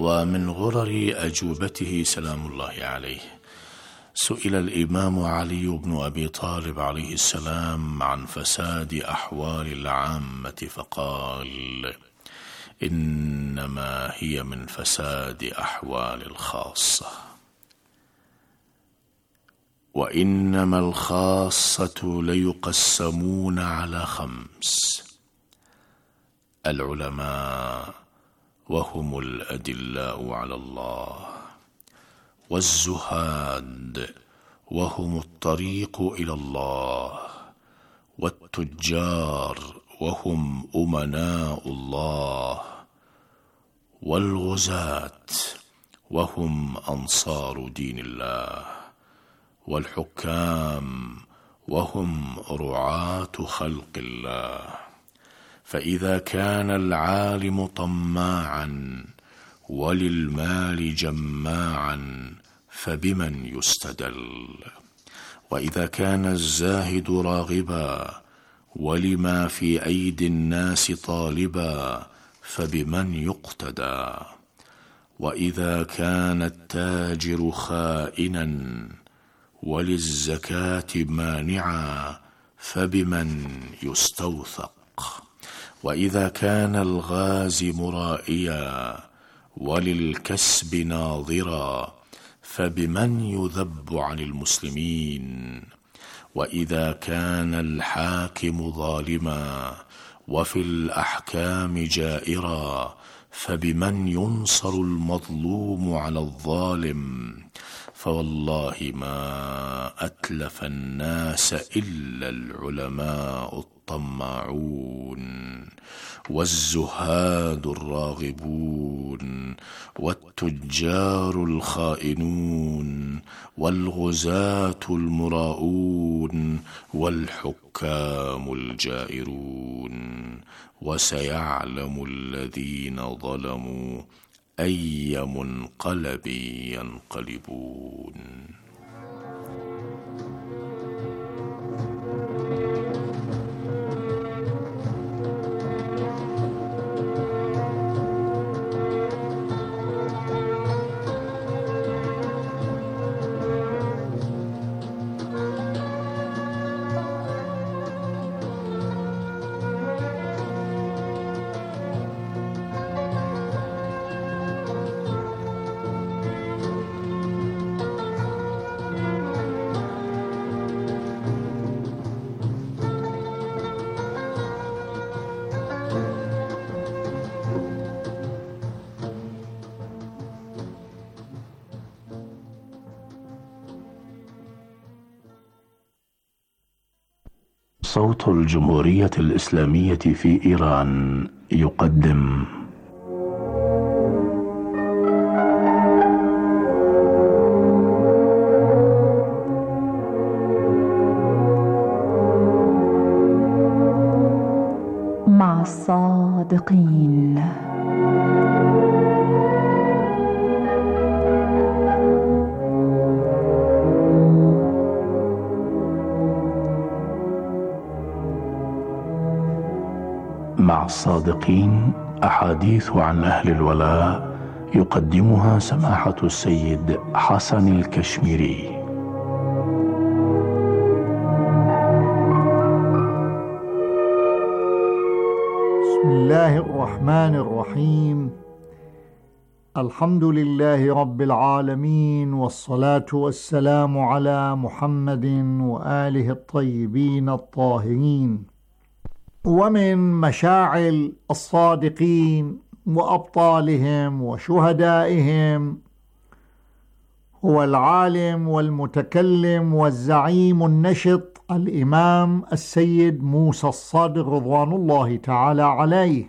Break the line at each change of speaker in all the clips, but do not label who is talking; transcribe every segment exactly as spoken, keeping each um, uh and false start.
ومن غرر أجوبته سلام الله عليه سئل الإمام علي بن أبي طالب عليه السلام عن فساد أحوال العامة فقال: إنما هي من فساد أحوال الخاصة، وإنما الخاصة ليقسمون على خمس: العلماء وهم الأدلاء على الله، والزهاد وهم الطريق إلى الله، والتجار وهم أمناء الله، والغزاة وهم أنصار دين الله، والحكام وهم رعاة خلق الله. فإذا كان العالم طماعا وللمال جماعا فبمن يستدل؟ وإذا كان الزاهد راغبا ولما في أيدي الناس طالبا فبمن يقتدى؟ وإذا كان التاجر خائنا وللزكاة مانعا فبمن يستوثق؟ وإذا كان الغازي مرائيا وللكسب ناظرا فبمن يذب عن المسلمين؟ وإذا كان الحاكم ظالما وفي الأحكام جائرا فبمن ينصر المظلوم على الظالم؟ فوالله ما أتلف الناس إلا العلماء الطماعون، والزهاد الراغبون، والتجار الخائنون، والغزاة المراؤون، والحكام الجائرون. وسيعلم الذين ظلموا أي منقلب ينقلبون. صوت الجمهورية الإسلامية في إيران يقدم
مع الصادقين.
مع الصادقين أحاديث عن أهل الولاء يقدمها سماحة السيد حسن الكشميري.
بسم الله الرحمن الرحيم. الحمد لله رب العالمين، والصلاة والسلام على محمد وآله الطيبين الطاهرين. ومن مشاعل الصادقين وأبطالهم وشهدائهم هو العالم والمتكلم والزعيم النشط الإمام السيد موسى الصادق رضوان الله تعالى عليه.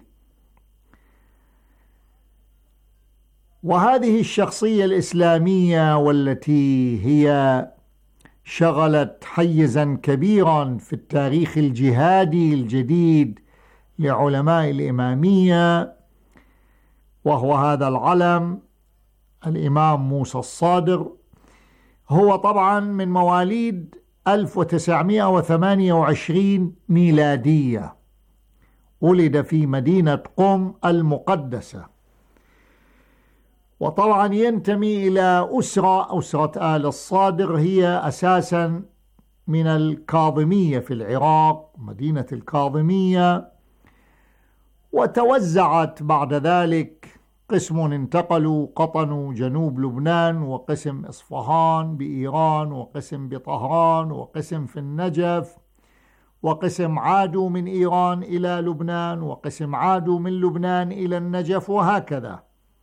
وهذه الشخصية الإسلامية والتي هي شغلت حيزا كبيرا في التاريخ الجهادي الجديد لعلماء الإمامية، وهو هذا العلم الإمام موسى الصادق. هو طبعا من مواليد ألف وتسعمائة وثمانية وعشرين ميلادية، ولد في مدينة قم المقدسة، وطبعا ينتمي إلى أسرة أسرة آل الصادر، هي أساسا من الكاظمية في العراق، مدينة الكاظمية، وتوزعت بعد ذلك، قسم انتقلوا قطنوا جنوب لبنان، وقسم إصفهان بإيران، وقسم بطهران، وقسم في النجف، وقسم عادوا من إيران إلى لبنان، وقسم عادوا من لبنان إلى النجف، وهكذا.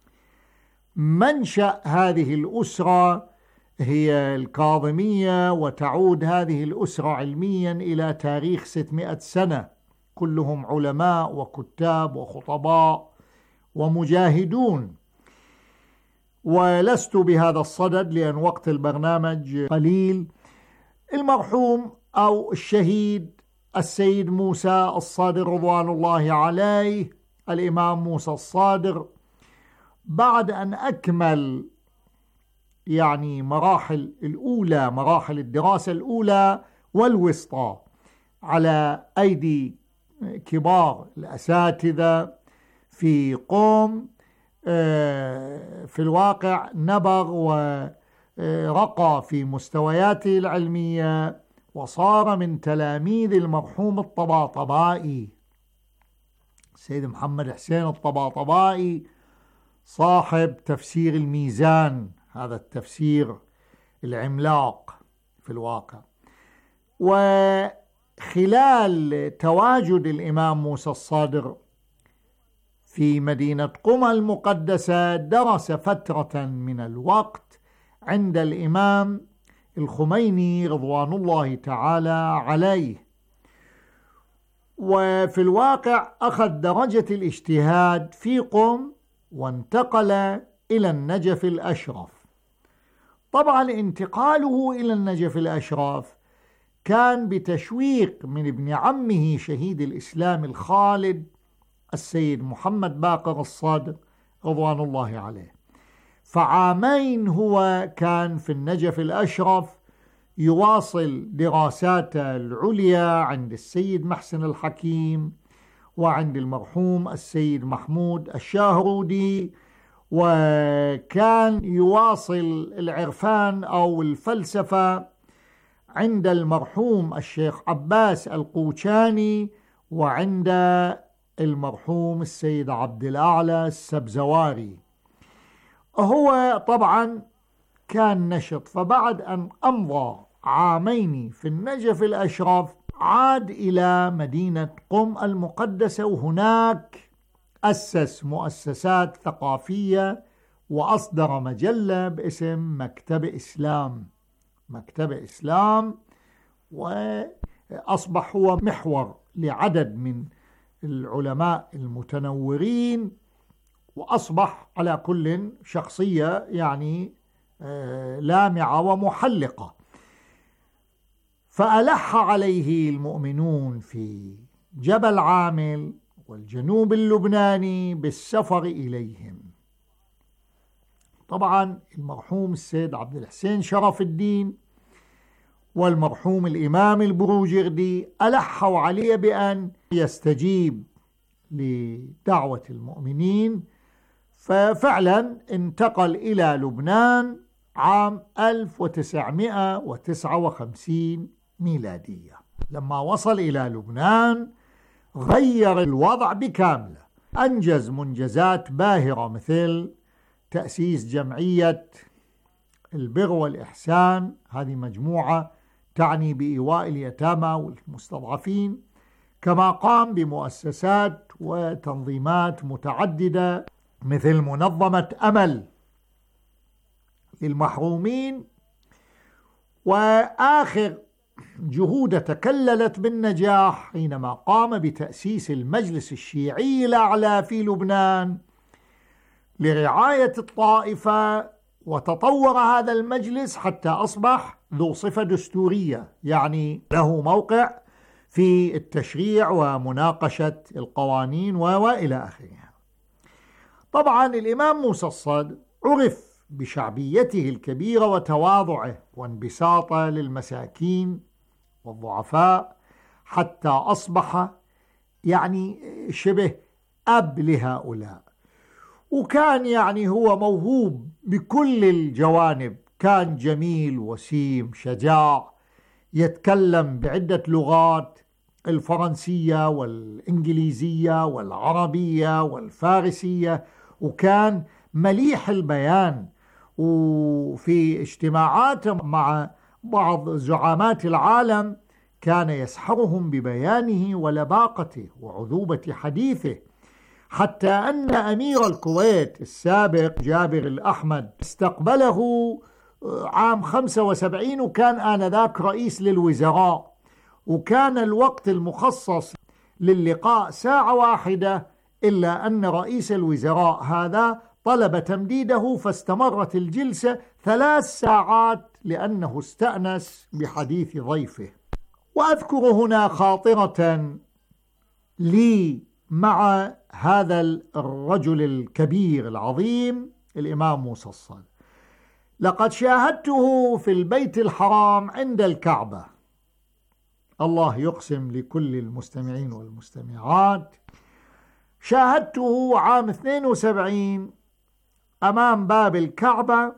منشأ هذه الأسرة هي الكاظمية، وتعود هذه الأسرة علميا إلى تاريخ ستمائة سنة، كلهم علماء وكتاب وخطباء ومجاهدون. ولست بهذا الصدد لأن وقت البرنامج قليل. المرحوم أو الشهيد السيد موسى الصادر رضوان الله عليه، الإمام موسى الصادر، بعد أن أكمل يعني مراحل الأولى، مراحل الدراسة الأولى والوسطى على أيدي كبار الأساتذة في قوم، في الواقع نبغ ورقى في مستوياته العلمية، وصار من تلاميذ المرحوم الطباطبائي السيد محمد حسين الطباطبائي، صاحب تفسير الميزان، هذا التفسير العملاق في الواقع. وخلال تواجد الإمام موسى الصادر في مدينة قم المقدسة، درس فترة من الوقت عند الإمام الخميني رضوان الله تعالى عليه، وفي الواقع أخذ درجة الاجتهاد في قم، وانتقل إلى النجف الأشرف. طبعا انتقاله إلى النجف الأشرف كان بتشويق من ابن عمه شهيد الإسلام الخالد السيد محمد باقر الصادق رضوان الله عليه. فعامين هو كان في النجف الأشرف يواصل دراساته العليا عند السيد محسن الحكيم وعند المرحوم السيد محمود الشاهرودي، وكان يواصل العرفان أو الفلسفة عند المرحوم الشيخ عباس القوشاني وعند المرحوم السيد عبد الأعلى السبزواري. هو طبعا كان نشط، فبعد أن أمضى عامين في النجف الأشرف عاد إلى مدينة قم المقدسة، وهناك أسس مؤسسات ثقافية وأصدر مجلة باسم مكتبة إسلام مكتبة إسلام وأصبح هو محور لعدد من العلماء المتنورين، وأصبح على كل شخصية يعني لامعة ومحلقة. فألح عليه المؤمنون في جبل عامل والجنوب اللبناني بالسفر إليهم. طبعا المرحوم السيد عبد الحسين شرف الدين والمرحوم الإمام البروجردي ألحوا عليه بأن يستجيب لدعوة المؤمنين، ففعلا انتقل إلى لبنان عام ألف وتسعمائة وتسعة وخمسين ميلادية. لما وصل إلى لبنان غير الوضع بكامله، أنجز منجزات باهرة مثل تأسيس جمعية البر والإحسان، هذه مجموعة تعني بإيواء اليتامى والمستضعفين، كما قام بمؤسسات وتنظيمات متعددة مثل منظمة أمل للمحرومين. وآخر جهود تكللت بالنجاح حينما قام بتأسيس المجلس الشيعي الأعلى في لبنان لرعاية الطائفة، وتطور هذا المجلس حتى أصبح ذو صفة دستورية، يعني له موقع في التشريع ومناقشة القوانين وإلى آخره. طبعا الإمام موسى الصادر عرف بشعبيته الكبيرة وتواضعه وانبساطه للمساكين والضعفاء، حتى أصبح يعني شبه أب لهؤلاء. وكان يعني هو موهوب بكل الجوانب، كان جميل وسيم شجاع، يتكلم بعدة لغات، الفرنسية والإنجليزية والعربية والفارسية، وكان مليح البيان. وفي اجتماعاته مع بعض زعامات العالم كان يسحرهم ببيانه ولباقته وعذوبة حديثه، حتى أن أمير الكويت السابق جابر الأحمد استقبله عام خمسة وسبعين، وكان آنذاك رئيس للوزراء، وكان الوقت المخصص للقاء ساعة واحدة، إلا أن رئيس الوزراء هذا طلب تمديده، فاستمرت الجلسة ثلاث ساعات لأنه استأنس بحديث ضيفه. وأذكر هنا خاطرة لي مع هذا الرجل الكبير العظيم الإمام موسى الصادق. لقد شاهدته في البيت الحرام عند الكعبة، الله يقسم لكل المستمعين والمستمعات، شاهدته عام اثنين وسبعين أمام باب الكعبة،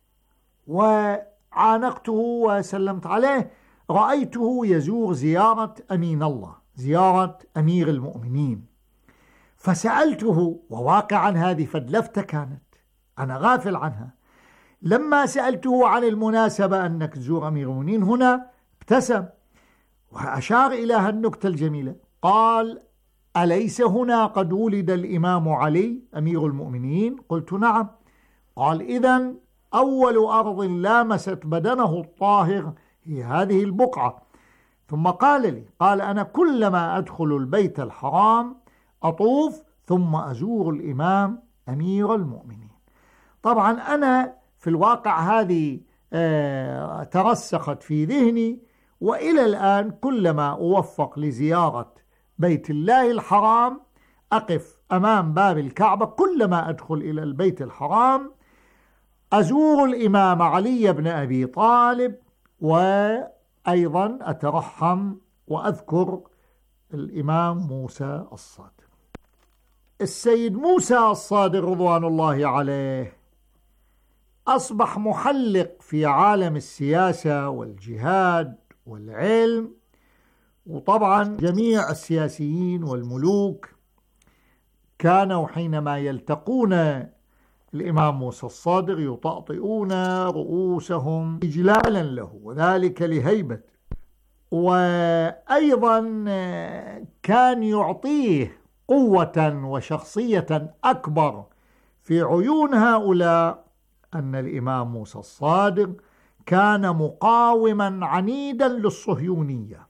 وعانقته وسلمت عليه. رأيته يزور زيارة أمين الله، زيارة أمير المؤمنين، فسألته، وواقعا هذه فدلفتة كانت أنا غافل عنها، لما سألته عن المناسبة أنك تزور أمير المؤمنين هنا، ابتسم وأشار إلى هالنكتة الجميلة، قال: أليس هنا قد ولد الإمام علي أمير المؤمنين؟ قلت: نعم. قال: إذن أول أرض لامست بدنه الطاهر هي هذه البقعة. ثم قال لي، قال: أنا كلما أدخل البيت الحرام أطوف ثم أزور الإمام أمير المؤمنين. طبعا أنا في الواقع هذه آه ترسخت في ذهني، وإلى الآن كلما أوفق لزيارة بيت الله الحرام أقف أمام باب الكعبة، كلما أدخل إلى البيت الحرام أزور الإمام علي بن أبي طالب، وأيضا أترحم وأذكر الإمام موسى الصادق. السيد موسى الصادق رضوان الله عليه أصبح محلق في عالم السياسة والجهاد والعلم، وطبعا جميع السياسيين والملوك كانوا حينما يلتقون الإمام موسى الصادق يطأطئون رؤوسهم إجلالا له، وذلك لهيبة. وأيضا كان يعطيه قوة وشخصية أكبر في عيون هؤلاء أن الإمام موسى الصادق كان مقاوما عنيدا للصهيونية.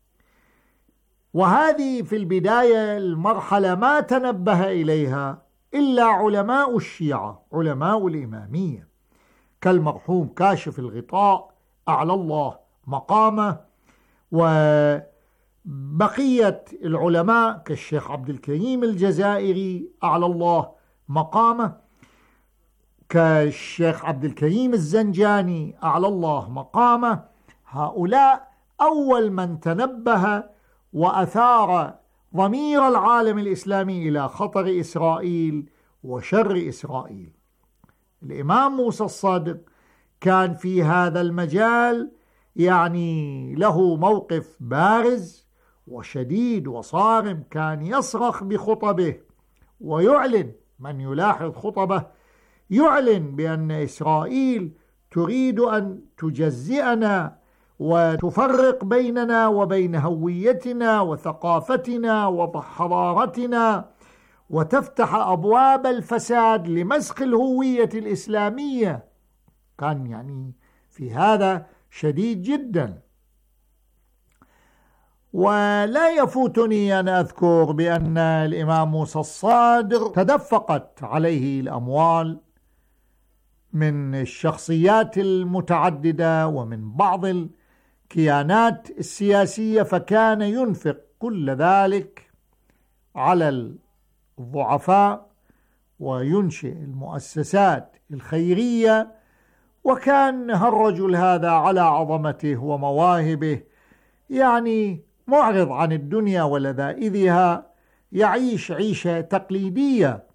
وهذه في البداية المرحلة ما تنبه إليها إلا علماء الشيعة، علماء الإمامية، كالمرحوم كاشف الغطاء أعلى الله مقامه، وبقية العلماء كالشيخ عبد الكريم الجزائري أعلى الله مقامه، كالشيخ عبد الكريم الزنجاني أعلى الله مقامه. هؤلاء أول من تنبه وأثار ضمير العالم الإسلامي إلى خطر إسرائيل وشر إسرائيل. الإمام موسى الصادق كان في هذا المجال يعني له موقف بارز وشديد وصارم، كان يصرخ بخطبه ويعلن، من يلاحظ خطبه يعلن بأن إسرائيل تريد أن تجزئنا وتفرق بيننا وبين هويتنا وثقافتنا وحضارتنا، وتفتح أبواب الفساد لمسخ الهوية الإسلامية. كان يعني في هذا شديد جدا. ولا يفوتني أن أذكر بأن الإمام موسى الصادق تدفقت عليه الأموال من الشخصيات المتعددة ومن بعض الكيانات السياسية، فكان ينفق كل ذلك على الضعفاء وينشئ المؤسسات الخيرية. وكان هالرجل هذا على عظمته ومواهبه يعني معرض عن الدنيا ولذائذها، يعيش عيشة تقليدية،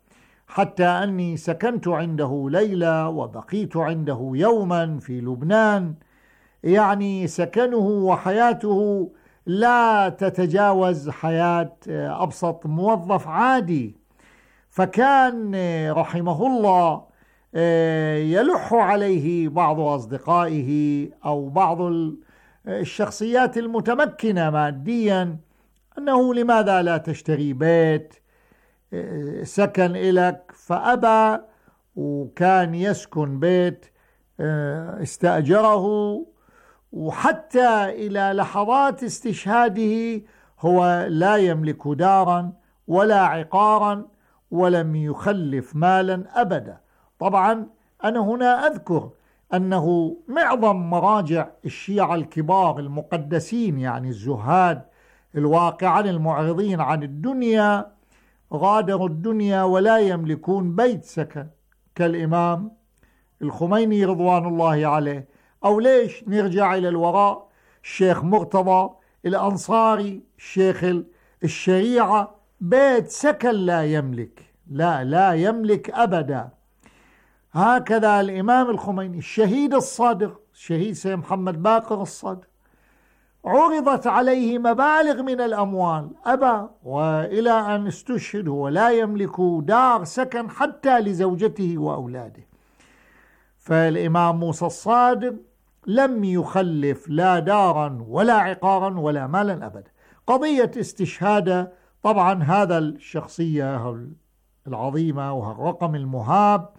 حتى أني سكنت عنده ليلة وبقيت عنده يوما في لبنان. يعني سكنه وحياته لا تتجاوز حياة أبسط موظف عادي. فكان رحمه الله يلح عليه بعض أصدقائه أو بعض الشخصيات المتمكنة ماديا أنه لماذا لا تشتري بيت سكن إلك، فأبى، وكان يسكن بيت استأجره، وحتى إلى لحظات استشهاده هو لا يملك دارا ولا عقارا ولم يخلف مالا أبدا. طبعا أنا هنا أذكر أنه معظم مراجع الشيعة الكبار المقدسين، يعني الزهاد الواقعين المعرضين عن الدنيا، غادروا الدنيا ولا يملكون بيت سكن، كالإمام الخميني رضوان الله عليه. أو ليش نرجع إلى الوراء، الشيخ مرتضى الأنصاري، الشيخ الشريعة، بيت سكن لا يملك، لا لا يملك أبدا. هكذا الإمام الخميني الشهيد الصادق، الشهيد سيد محمد باقر الصادق، عرضت عليه مبالغ من الأموال أبى، وإلى أن استشهد هو لا يملك دار سكن حتى لزوجته وأولاده. فالإمام موسى الصادق لم يخلف لا دارا ولا عقارا ولا مالا أبدا. قضية استشهاده طبعا هذا الشخصية العظيمة وهالرقم المهاب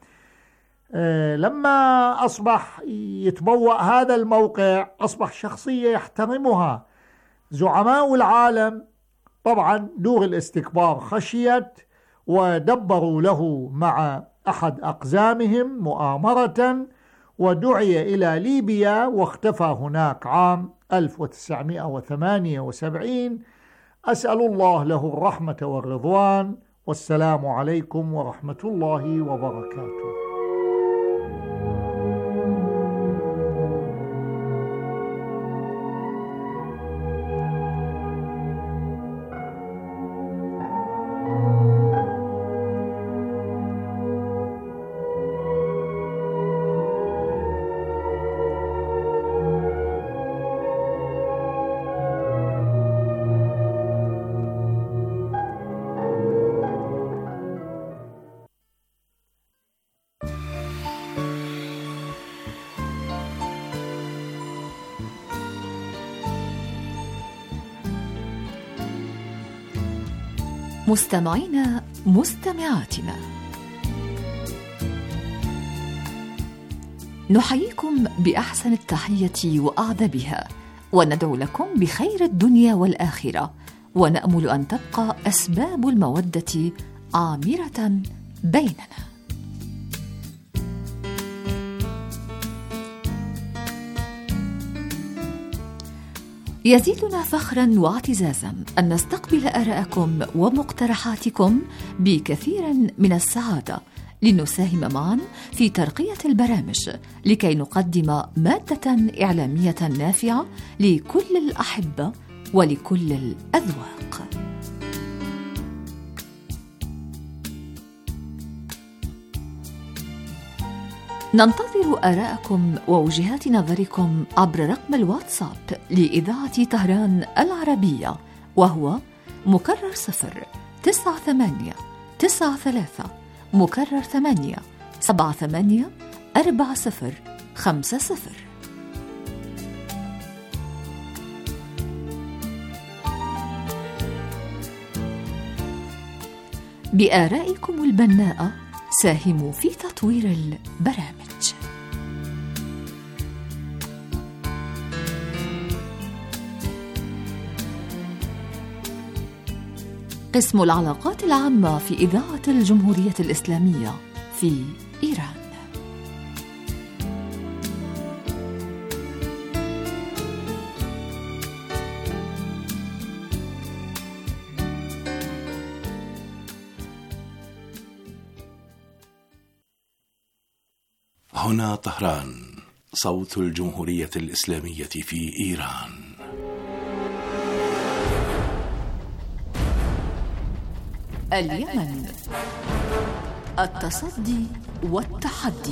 لما أصبح يتبوأ هذا الموقع أصبح شخصية يحترمها زعماء العالم. طبعا دور الاستكبار خشيت، ودبروا له مع أحد أقزامهم مؤامرة، ودعي إلى ليبيا واختفى هناك عام ألف وتسعمائة وثمانية وسبعين. أسأل الله له الرحمة والرضوان، والسلام عليكم ورحمة الله وبركاته.
مستمعينا مستمعاتنا، نحييكم بأحسن التحية وأعذبها، وندعو لكم بخير الدنيا والآخرة، ونأمل أن تبقى أسباب المودة عامرة بيننا. يزيدنا فخرا واعتزازا أن نستقبل آراءكم ومقترحاتكم بكثير من السعادة، لنساهم معا في ترقية البرامج لكي نقدم مادة إعلامية نافعة لكل الأحبة ولكل الأذواق. ننتظر آراءكم ووجهات نظركم عبر رقم الواتساب لإذاعة طهران العربية، وهو مكرر صفر تسعة ثمانية تسعة ثلاثة مكرر ثمانية سبعة ثمانية أربعة صفر خمسة صفر. بآرائكم البناءة ساهموا في تطوير البرامج. قسم العلاقات العامة في إذاعة الجمهورية الإسلامية في إيران.
هنا طهران، صوت الجمهورية الإسلامية في إيران.
اليمن التصدي والتحدي.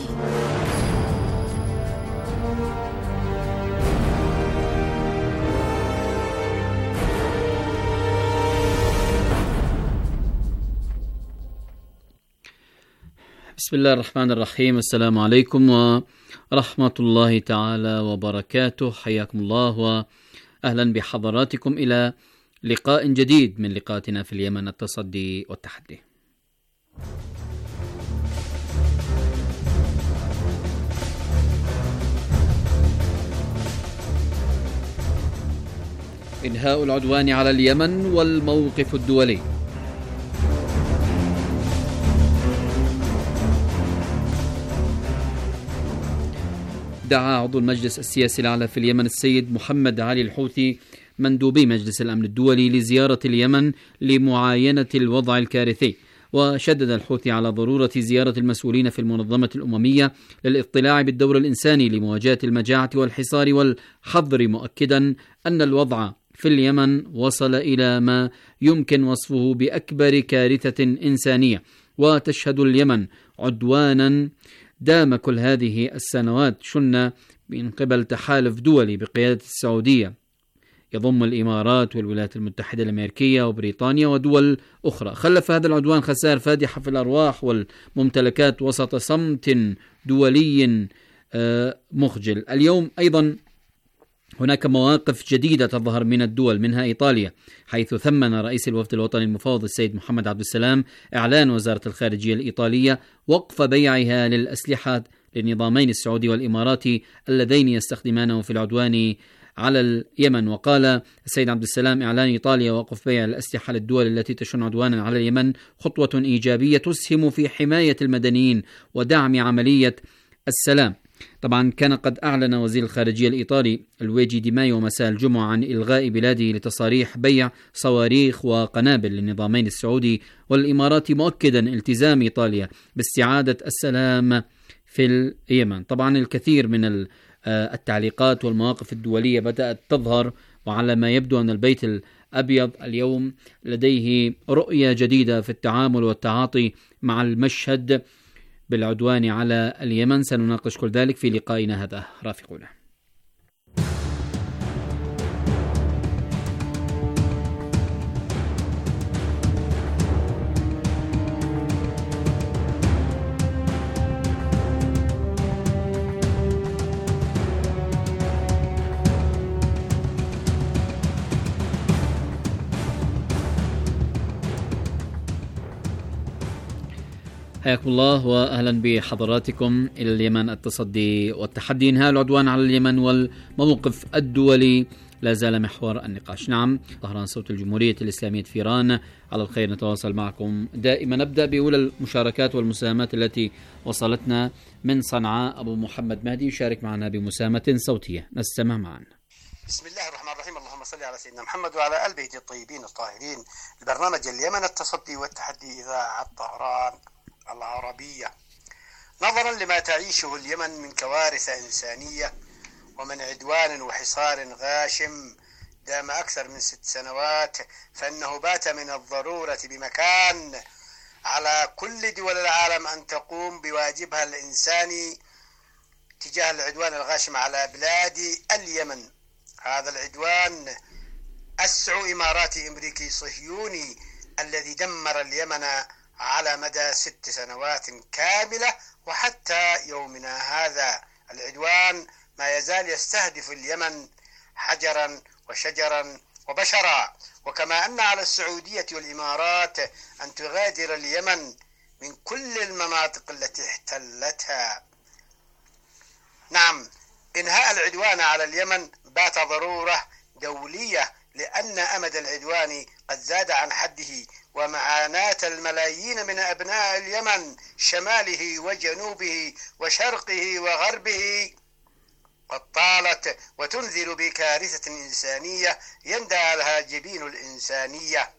بسم الله الرحمن الرحيم. السلام عليكم ورحمة الله تعالى وبركاته. حياكم الله وأهلا بحضراتكم إلى لقاء جديد من لقاءاتنا في اليمن، التصدي والتحدي. إنهاء العدوان على اليمن والموقف الدولي. دعا عضو المجلس السياسي الأعلى في اليمن السيد محمد علي الحوثي مندوبي مجلس الأمن الدولي لزيارة اليمن لمعاينة الوضع الكارثي، وشدد الحوثي على ضرورة زيارة المسؤولين في المنظمة الأممية للاطلاع بالدور الإنساني لمواجهة المجاعة والحصار والحظر، مؤكدا أن الوضع في اليمن وصل إلى ما يمكن وصفه بأكبر كارثة إنسانية، وتشهد اليمن عدوانا دام كل هذه السنوات شن من قبل تحالف دولي بقيادة السعودية يضم الإمارات والولايات المتحدة الأمريكية وبريطانيا ودول أخرى. خلف هذا العدوان خسائر فادحة في الأرواح والممتلكات وسط صمت دولي مخجل. اليوم أيضا هناك مواقف جديدة تظهر من الدول، منها إيطاليا، حيث ثمن رئيس الوفد الوطني المفوض السيد محمد عبد السلام إعلان وزارة الخارجية الإيطالية وقف بيعها للأسلحة للنظامين السعودي والإماراتي اللذين يستخدمانه في العدوان على اليمن. وقال السيد عبد السلام إعلان إيطاليا وقف بيع الأسلحة للدول التي تشن عدوانا على اليمن خطوة إيجابية تسهم في حماية المدنيين ودعم عملية السلام. طبعا كان قد أعلن وزير الخارجية الإيطالي لويجي دي مايو مساء الجمعة عن إلغاء بلاده لتصاريح بيع صواريخ وقنابل للنظامين السعودي والإماراتي، مؤكدا التزام إيطاليا باستعادة السلام في اليمن. طبعا الكثير من التعليقات والمواقف الدولية بدأت تظهر، وعلى ما يبدو أن البيت الأبيض اليوم لديه رؤية جديدة في التعامل والتعاطي مع المشهد بالعدوان على اليمن. سنناقش كل ذلك في لقائنا هذا، رافقونا. حياكم الله واهلا بحضراتكم الى اليمن، التصدي والتحدي. انهاء العدوان على اليمن والموقف الدولي لا زال محور النقاش. نعم، طهران صوت الجمهورية الإسلامية في إيران، على الخير نتواصل معكم دائما. نبدأ بأولى المشاركات والمساهمات التي وصلتنا من صنعاء. أبو محمد مهدي يشارك معنا بمساهمة صوتية، نستمع معا.
بسم الله الرحمن الرحيم. اللهم صل على سيدنا محمد وعلى آل بيته الطيبين الطاهرين. البرنامج اليمن، التصدي والتحدي، إذاعة طهران العربية. نظرا لما تعيشه اليمن من كوارث إنسانية ومن عدوان وحصار غاشم دام أكثر من ست سنوات، فإنه بات من الضرورة بمكان على كل دول العالم أن تقوم بواجبها الإنساني تجاه العدوان الغاشم على بلاد اليمن. هذا العدوان أسع إماراتي أمريكي صهيوني الذي دمر اليمن على مدى ست سنوات كاملة وحتى يومنا هذا. العدوان ما يزال يستهدف اليمن حجرا وشجرا وبشرا، وكما أن على السعودية والإمارات أن تغادر اليمن من كل المناطق التي احتلتها. نعم، إنهاء العدوان على اليمن بات ضرورة دولية، لأن أمد العدوان قد زاد عن حده، ومعاناة الملايين من أبناء اليمن شماله وجنوبه وشرقه وغربه قد طالت وتنذر بكارثة إنسانية يندى لها جبين الإنسانية.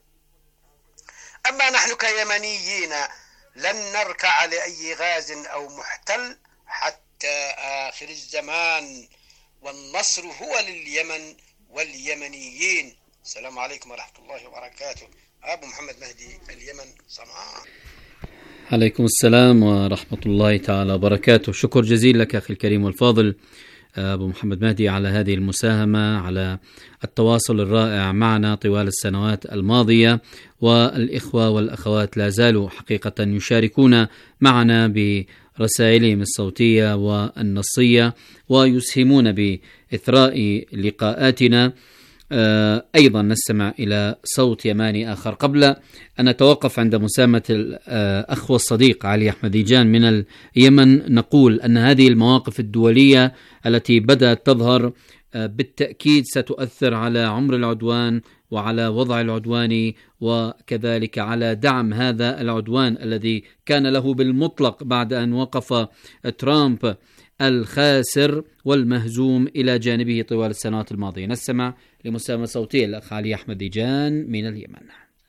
أما نحن كيمنيين لن نركع لأي غاز أو محتل حتى آخر الزمان، والنصر هو لليمن واليمنيين. السلام عليكم ورحمة الله وبركاته. أبو محمد مهدي، اليمن، صنعاء.
عليكم السلام ورحمة الله تعالى وبركاته. شكر جزيل لك أخي الكريم والفاضل أبو محمد مهدي على هذه المساهمة، على التواصل الرائع معنا طوال السنوات الماضية. والإخوة والأخوات لا زالوا حقيقة يشاركون معنا برسائلهم الصوتية والنصية ويسهمون بإثراء لقاءاتنا. أيضا نستمع إلى صوت يماني آخر قبل أن نتوقف عند مساهمة الأخ والصديق علي أحمديجان من اليمن. نقول أن هذه المواقف الدولية التي بدأت تظهر بالتأكيد ستؤثر على عمر العدوان وعلى وضع العدوان، وكذلك على دعم هذا العدوان الذي كان له بالمطلق بعد أن وقف ترامب الخاسر والمهزوم إلى جانبه طوال السنوات الماضية. نستمع لمساهمة صوتية الأخ علي أحمديجان من اليمن.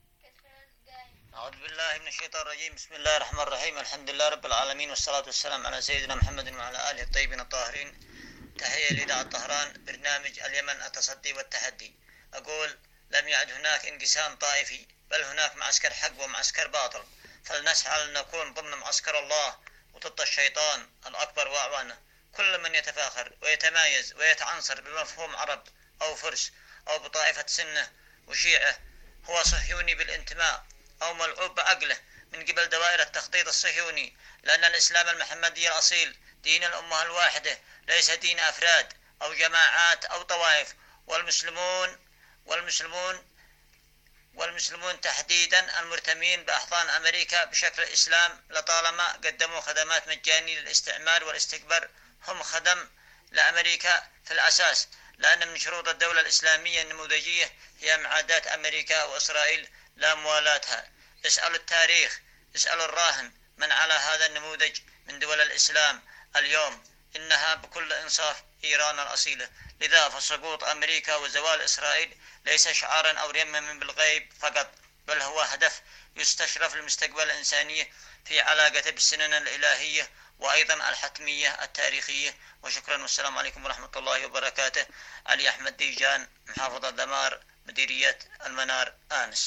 أعوذ بالله من الشيطان الرجيم. بسم الله الرحمن الرحيم. الحمد لله رب العالمين، والصلاة والسلام على سيدنا محمد وعلى آله الطيبين الطاهرين. تحية لإذاعة طهران، برنامج اليمن التصدي والتحدي. أقول لم يعد هناك انقسام طائفي، بل هناك معسكر حق ومعسكر باطل، فلنسعى لنكون ضمن معسكر الله وضد الشيطان الأكبر وأعوانه. كل من يتفاخر ويتمايز ويتعنصر بمفهوم عرب أو فرس أو بطائفة سنة وشيعة هو صهيوني بالانتماء أو ملعوب بعقله من قبل دوائر التخطيط الصهيوني، لأن الإسلام المحمدي الأصيل دين الأمة الواحدة، ليس دين أفراد أو جماعات أو طوائف. والمسلمون والمسلمون والمسلمون تحديدا المرتمين بأحضان أمريكا بشكل الإسلام لطالما قدموا خدمات مجانية للاستعمار والاستكبار، هم خدم لأمريكا في الأساس، لأن من شروط الدولة الإسلامية النموذجية هي معاداة أمريكا وإسرائيل لا موالاتها. اسألوا التاريخ، اسألوا الراهن من على هذا النموذج من دول الإسلام اليوم، إنها بكل إنصاف إيران الأصيلة. لذا فسقوط أمريكا وزوال إسرائيل ليس شعارا أو ريما من بالغيب فقط، بل هو هدف يستشرف لمستقبل الإنسانية في علاقته بالسنن الإلهية وأيضا الحتمية التاريخية. وشكرا والسلام عليكم ورحمة الله وبركاته. علي أحمديجان، محافظة دمار، مديرية المنار، آنس.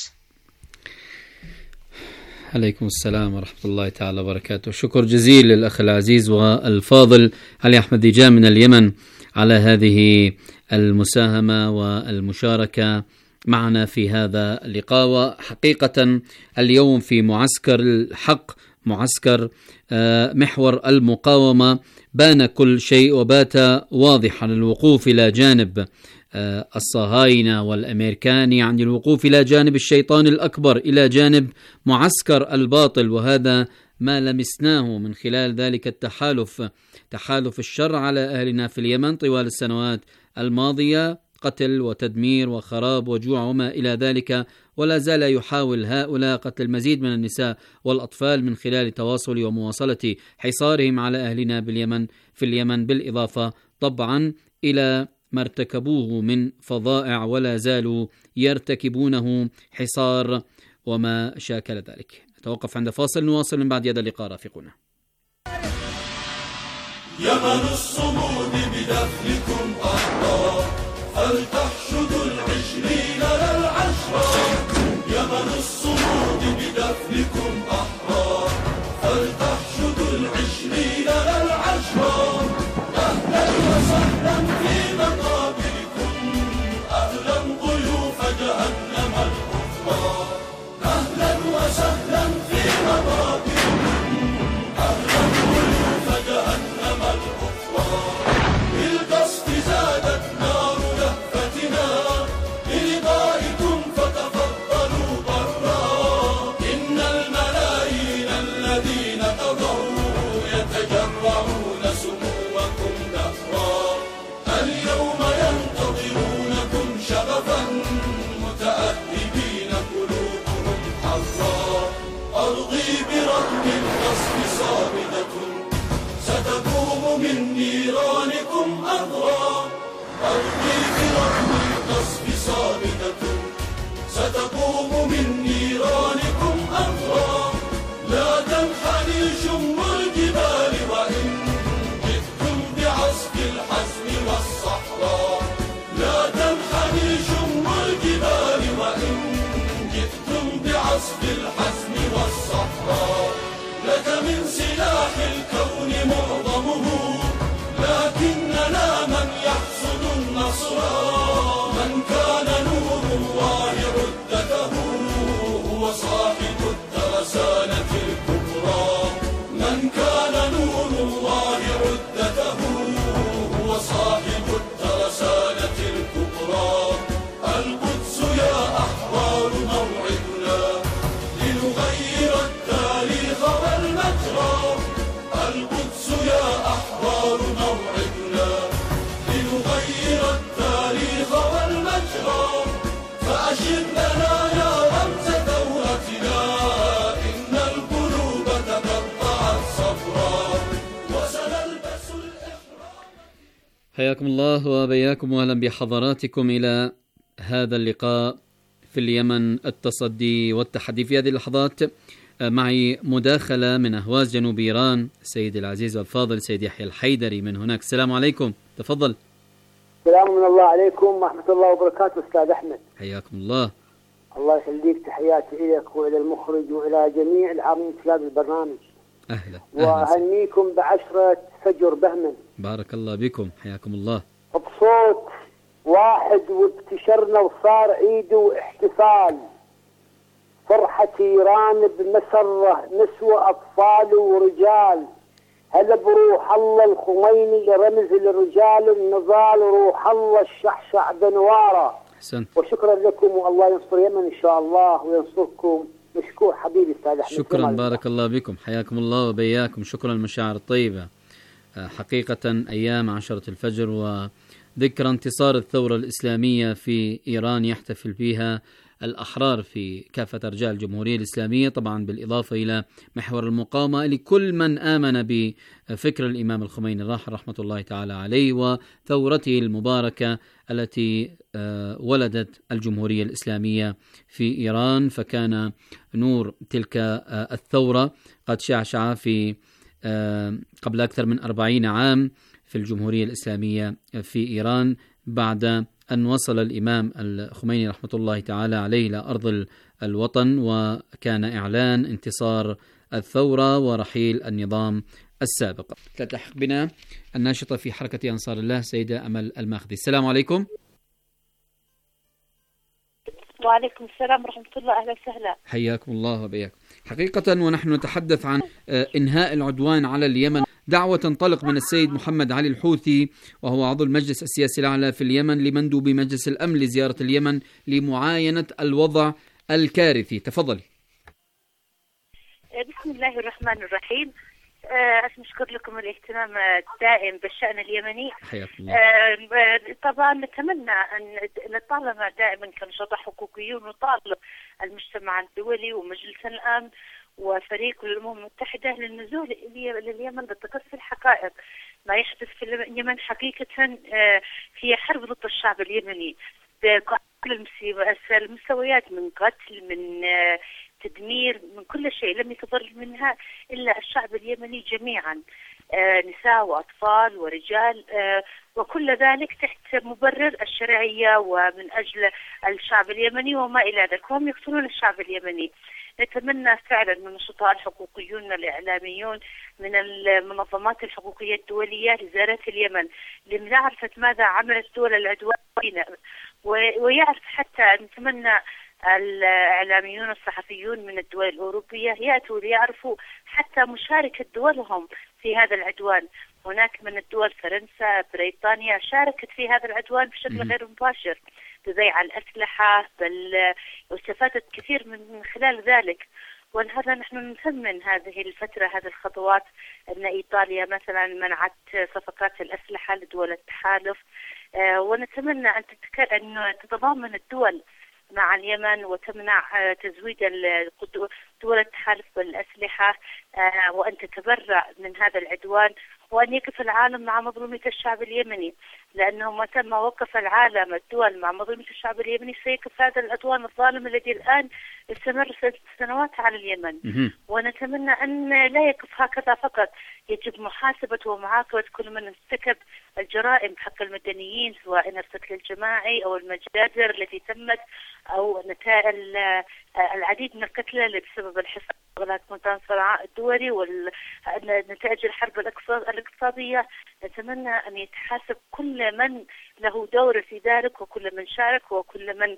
عليكم السلام ورحمة الله تعالى وبركاته. شكر جزيل للأخ العزيز والفاضل علي أحمديجان من اليمن على هذه المساهمة والمشاركة معنا في هذا اللقاء. وحقيقة اليوم في معسكر الحق، معسكر محور المقاومة، بان كل شيء وبات واضحا. الوقوف إلى جانب الصهاينة والأمريكان يعني الوقوف إلى جانب الشيطان الأكبر، إلى جانب معسكر الباطل، وهذا ما لمسناه من خلال ذلك التحالف، تحالف الشر على أهلنا في اليمن طوال السنوات الماضية، قتل وتدمير وخراب وجوع وما إلى ذلك. ولا زال يحاول هؤلاء قتل المزيد من النساء والأطفال من خلال تواصل ومواصلة حصارهم على أهلنا باليمن في اليمن، بالإضافة طبعا إلى ما ارتكبوه من فظائع ولا زالوا يرتكبونه، حصار وما شاكل ذلك. نتوقف عند فاصل، نواصل من بعد هذا اللقاء رافقنا.
يمن الصمود بدفنكم أحرار، فلتحشدوا العشرين للعشرة. يمن الصمود بدفنكم أحرار، فلتحشدوا العشرين للعشرة. أهلا وسهلا في مقابركم، أهلا ضيوف جهنم الأخرى. أهلا وسهلا في مقابركم، أهلا ضيوف جهنم الأخرى. بالقصف زادت نار لهفتنا، بلقائكم فتفضلوا برا. إن الملايين الذين تضروا يتجرعون سمومكم دهرا. اليوم ينتظرونكم شغفا، متأهبين قلوبهم حرا. أرضي برغم القصف صامدة، ستقوم من نيرانكم أذرا. أرضي برغم القصف صامدة، ستقوم من نيرانكم أذرا. لا تنحني شم الجبال وإن جئتم بعصف الحزم والصحراء. لا تنحني شم الجبال وإن جئتم بعصف الحزم والصحراء. لك من سلاح الكون معظمه، لكننا من يحصد النصر من كان نور الله عدته، هو صاحب الترسانة الكبرى. من كان نور الله عدته هو صاحب الترسانة الكبرى. القدس يا أحرار موعدنا لنغير التاريخ والمجرى. القدس يا أحرار موعدنا لنغير التاريخ والمجرى. فأشر لنا يا رمز ثورتنا، إن القلوب تقطعت صبرا وسنلبس الإحرار.
حياكم الله وبياكم واهلا بحضراتكم إلى هذا اللقاء في اليمن، التصدي والتحدي. في هذه اللحظات معي مداخلة من أهواز جنوب إيران، السيد العزيز والفاضل سيد يحيى الحيدري من هناك. السلام عليكم، تفضل.
السلام من الله عليكم ورحمة الله وبركاته. أستاذ أحمد
حياكم الله.
الله يخليك، تحياتي إليك وإلى المخرج وإلى جميع العاملين في هذا البرنامج.
أهلا.
وأهنيكم بعشرة فجر بهمن.
بارك الله بكم، حياكم الله.
بصوت واحد وابتشرنا وصار عيد واحتفال، فرحة إيران بمسرة، نسوة أطفال ورجال. هلا بروح الله الخميني رمز للرجال النضال، وروح الله الشعشع بنواره.
أحسنت.
وشكرا لكم، والله ينصر يمن إن شاء الله وينصركم. مشكور حبيبي أستاذ أحمد.
شكرا، بارك الله بكم، حياكم الله وبياكم. شكرا المشاعر الطيبة. حقيقة أيام عشرة الفجر وذكرى انتصار الثورة الإسلامية في إيران يحتفل فيها الأحرار في كافة أرجاء الجمهورية الإسلامية، طبعا بالإضافة إلى محور المقاومة لكل من آمن بفكر الإمام الخميني الراحل رحمة الله تعالى عليه وثورته المباركة التي ولدت الجمهورية الإسلامية في إيران. فكان نور تلك الثورة قد شعشع في قبل أكثر من أربعين عام في الجمهورية الإسلامية في إيران، بعد أن وصل الإمام الخميني رحمة الله تعالى عليه إلى أرض الوطن، وكان إعلان انتصار الثورة ورحيل النظام السابق. تلتحق بنا الناشطة في حركة أنصار الله سيدة أمل الماخذي. السلام عليكم.
وعليكم السلام ورحمة الله، أهلا وسهلا.
حياكم الله وبياكم. حقيقة ونحن نتحدث عن إنهاء العدوان على اليمن، دعوة تنطلق من السيد محمد علي الحوثي وهو عضو المجلس السياسي الأعلى في اليمن لمندوب مجلس الأمن لزيارة اليمن لمعاينة الوضع الكارثي. تفضلي.
بسم الله الرحمن الرحيم. أشكر لكم الاهتمام الدائم بالشأن اليمني.
حياكم الله.
طبعا نتمنى أن لطالما دائما كنشطاء حقوقيون نطالب المجتمع الدولي ومجلس الأمن وفريق الأمم المتحدة للنزول لليمن لتقصي الحقائق. ما يحدث في اليمن حقيقة هي حرب ضد الشعب اليمني بكل المستويات، من قتل، من تدمير، من كل شيء لم يتضرر منها إلا الشعب اليمني جميعا، نساء وأطفال ورجال، وكل ذلك تحت مبرر الشرعية ومن أجل الشعب اليمني وما إلى ذلك. هم يقتلون الشعب اليمني. نتمنى فعلا من النشطاء الحقوقيون الإعلاميون من المنظمات الحقوقية الدولية لزيارة اليمن لمعرفة ماذا عملت دول العدوان، ويعرف حتى نتمنى الإعلاميون والصحفيون من الدول الأوروبية يأتوا ليعرفوا حتى مشاركة دولهم في هذا العدوان. هناك من الدول فرنسا، بريطانيا شاركت في هذا العدوان بشكل غير مباشر ببيع الأسلحة، بل واستفادت كثير من خلال ذلك. ولهذا نحن نثمن هذه الفترة هذه الخطوات، أن إيطاليا مثلا منعت صفقات الأسلحة لدول التحالف، ونتمنى أن أن تتضامن الدول مع اليمن وتمنع تزويد دول التحالف بالأسلحة، وأن تتبرأ من هذا العدوان، وأن يقف العالم مع مظلومية الشعب اليمني، لأنه متى ما وقف العالم الدول مع مظلومية الشعب اليمني سيقف هذا العدوان الظالم الذي الآن استمر سنوات على اليمن. ونتمنى أن لا يقف هكذا فقط، يجب محاسبة ومعاقبة كل من ارتكب الجرائم حق المدنيين، سواء القتل الجماعي أو المجازر التي تمت أو نتائج العديد من القتلى اللي بسبب الحصار ولاية ميدان صنعاء الدولي ونتائج الحرب الاقتصادية. نتمنى أن يتحاسب كل من له دور في ذلك وكل من شارك وكل من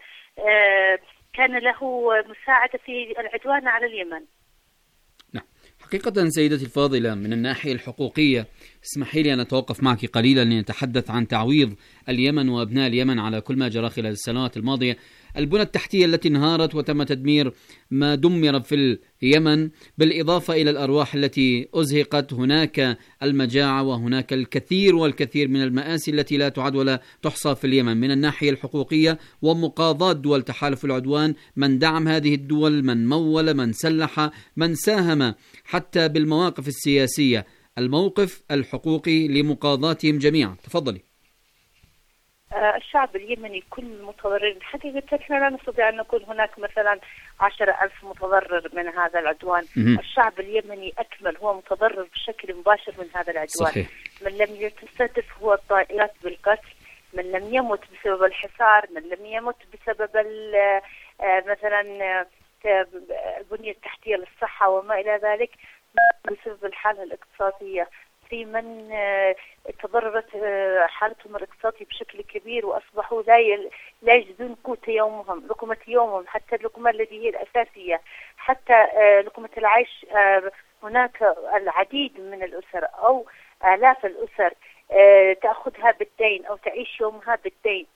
كان له مساعدة في العدوان على اليمن.
نعم، حقيقة سيدتي الفاضلة من الناحية الحقوقية اسمحي لي أن أتوقف معك قليلا لنتحدث عن تعويض اليمن وأبناء اليمن على كل ما جرى خلال السنوات الماضية. البنى التحتية التي انهارت وتم تدمير ما دمر في اليمن، بالإضافة إلى الأرواح التي أزهقت، هناك المجاعة وهناك الكثير والكثير من المآسي التي لا تعد ولا تحصى في اليمن. من الناحية الحقوقية ومقاضاة دول تحالف العدوان، من دعم هذه الدول، من مول، من سلح، من ساهم حتى بالمواقف السياسية، الموقف الحقوقي لمقاضاتهم جميعا. تفضلي.
الشعب اليمني كل المتضررين حقيقة احنا لا نستطيع أن نكون هناك مثلا عشرة ألف متضرر من هذا العدوان. م- الشعب اليمني أكمل هو متضرر بشكل مباشر من هذا العدوان. صحيح. من لم يتستهدف هو الطائرات بالقتل، من لم يمت بسبب الحصار، من لم يمت بسبب مثلا البنية التحتية للصحة وما إلى ذلك، بسبب الحالة الاقتصادية. في من تضررت حالتهم الاقتصادية بشكل كبير وأصبحوا لا لا يجدون قوت يومهم، لقمة يومهم، حتى اللقمة التي هي الأساسية، حتى لقمة العيش. هناك العديد من الأسر أو آلاف الأسر تأخذها بالدين أو تعيش يومها بالدين،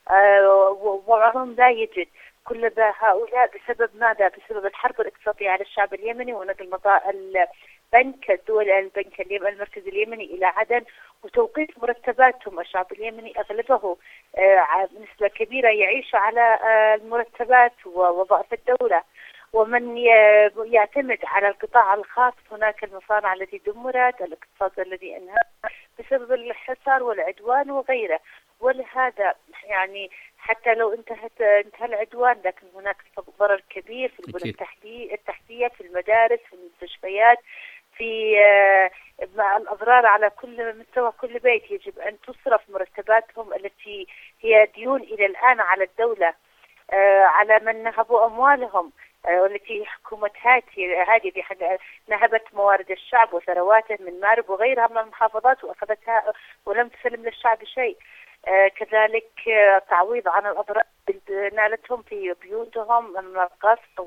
وبعضهم لا يجد. كل هؤلاء بسبب ماذا؟ بسبب الحرب الاقتصادية على الشعب اليمني ونقل البنك الدولي البنك المركزي اليمني إلى عدن وتوقيف مرتباتهم. الشعب اليمني أغلبه نسبة كبيرة يعيش على المرتبات ووظائف الدولة، ومن يعتمد على القطاع الخاص هناك المصانع التي دمرت، الاقتصاد الذي انهار بسبب الحصار والعدوان وغيره. ولهذا يعني حتى لو انتهت انتهى العدوان لكن هناك ضرر كبير في البنى التحتية، في المدارس، في المستشفيات، في الأضرار على كل مستوى كل بيت. يجب أن تصرف مرتباتهم التي هي ديون إلى الآن على الدولة، على من نهبوا أموالهم، والتي حكومة هاتي هذه نهبت موارد الشعب وثرواته من مارب وغيرها من المحافظات وأخذتها ولم تسلم للشعب شيء. كذلك تعويض عن الأضرار نالتهم في بيوتهم من القصف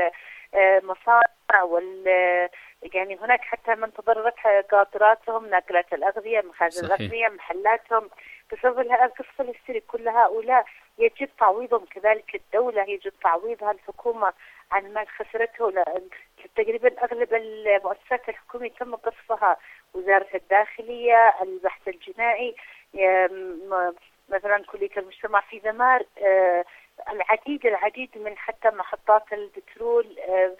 والمصانع وال يعني هناك حتى من تضررت قاطراتهم، ناقلات الأغذية، مخازن الأغذية، محلاتهم بسبب القصف الهستيري. كل هؤلاء يجب تعويضهم. كذلك الدولة يجب تعويضها الحكومة عن ما خسرته. تقريبا أغلب المؤسسات الحكومية تم قصفها، وزارة الداخلية، البحث الجنائي، مثلا كلية المجتمع في ذمار، العديد العديد من حتى محطات البترول،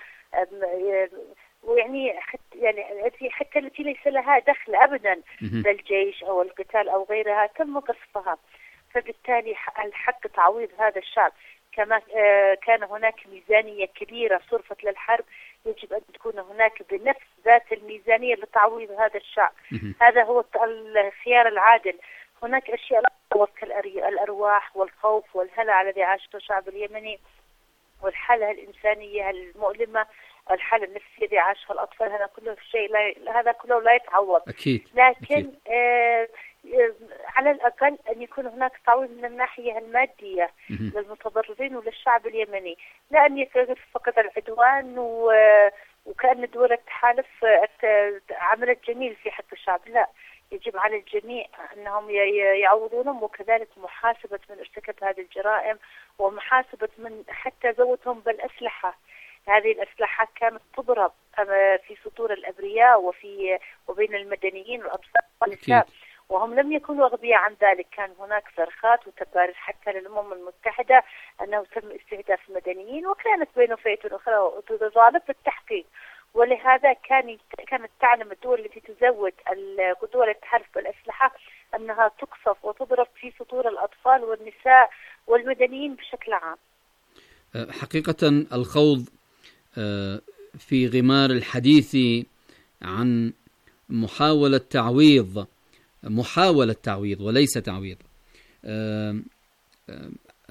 ويعني حتى يعني حتى التي ليس لها دخل أبدا للجيش أو القتال أو غيرها تم قصفها. فبالتالي الحق تعويض هذا الشعب. كما كان هناك ميزانية كبيرة صرفت للحرب، يجب أن تكون هناك بنفس ذات الميزانية لتعويض هذا الشعب. هذا هو الخيار العادل. هناك أشياء لا تعوض كالأرواح والخوف والهلع الذي عاشه الشعب اليمني، والحالة الإنسانية المؤلمة، الحالة النفسية التي عاشها الأطفال. هذا كله شيء لا هذا كله لا يتعوض. أكيد. لكن أكيد. آه على الأقل أن يكون هناك تعويض من الناحية المادية للمتضررين وللشعب اليمني، لا أن يكون فقط العدوان وكأن دول التحالف عملت جميل في حق الشعب. لا، يجب على الجميع أنهم يعوضونهم، وكذلك محاسبة من ارتكب هذه الجرائم ومحاسبة من حتى زودهم بالأسلحة. هذه الأسلحة كانت تضرب في سطور الأبرياء وفي وبين المدنيين والأطفال والنساء، وهم لم يكونوا أغبياء عن ذلك. كان هناك صرخات وتقارير حتى للأمم المتحدة أنه تم استهداف المدنيين، وكانت بينه فئة أخرى وتطالب بالتحقيق. ولهذا كان كانت تعلم الدول التي تزود دول التحالف بالأسلحة أنها تقصف وتضرب في سطور الأطفال والنساء والمدنيين بشكل عام.
حقيقة الخوض في غمار الحديث عن محاولة تعويض محاولة تعويض وليس تعويض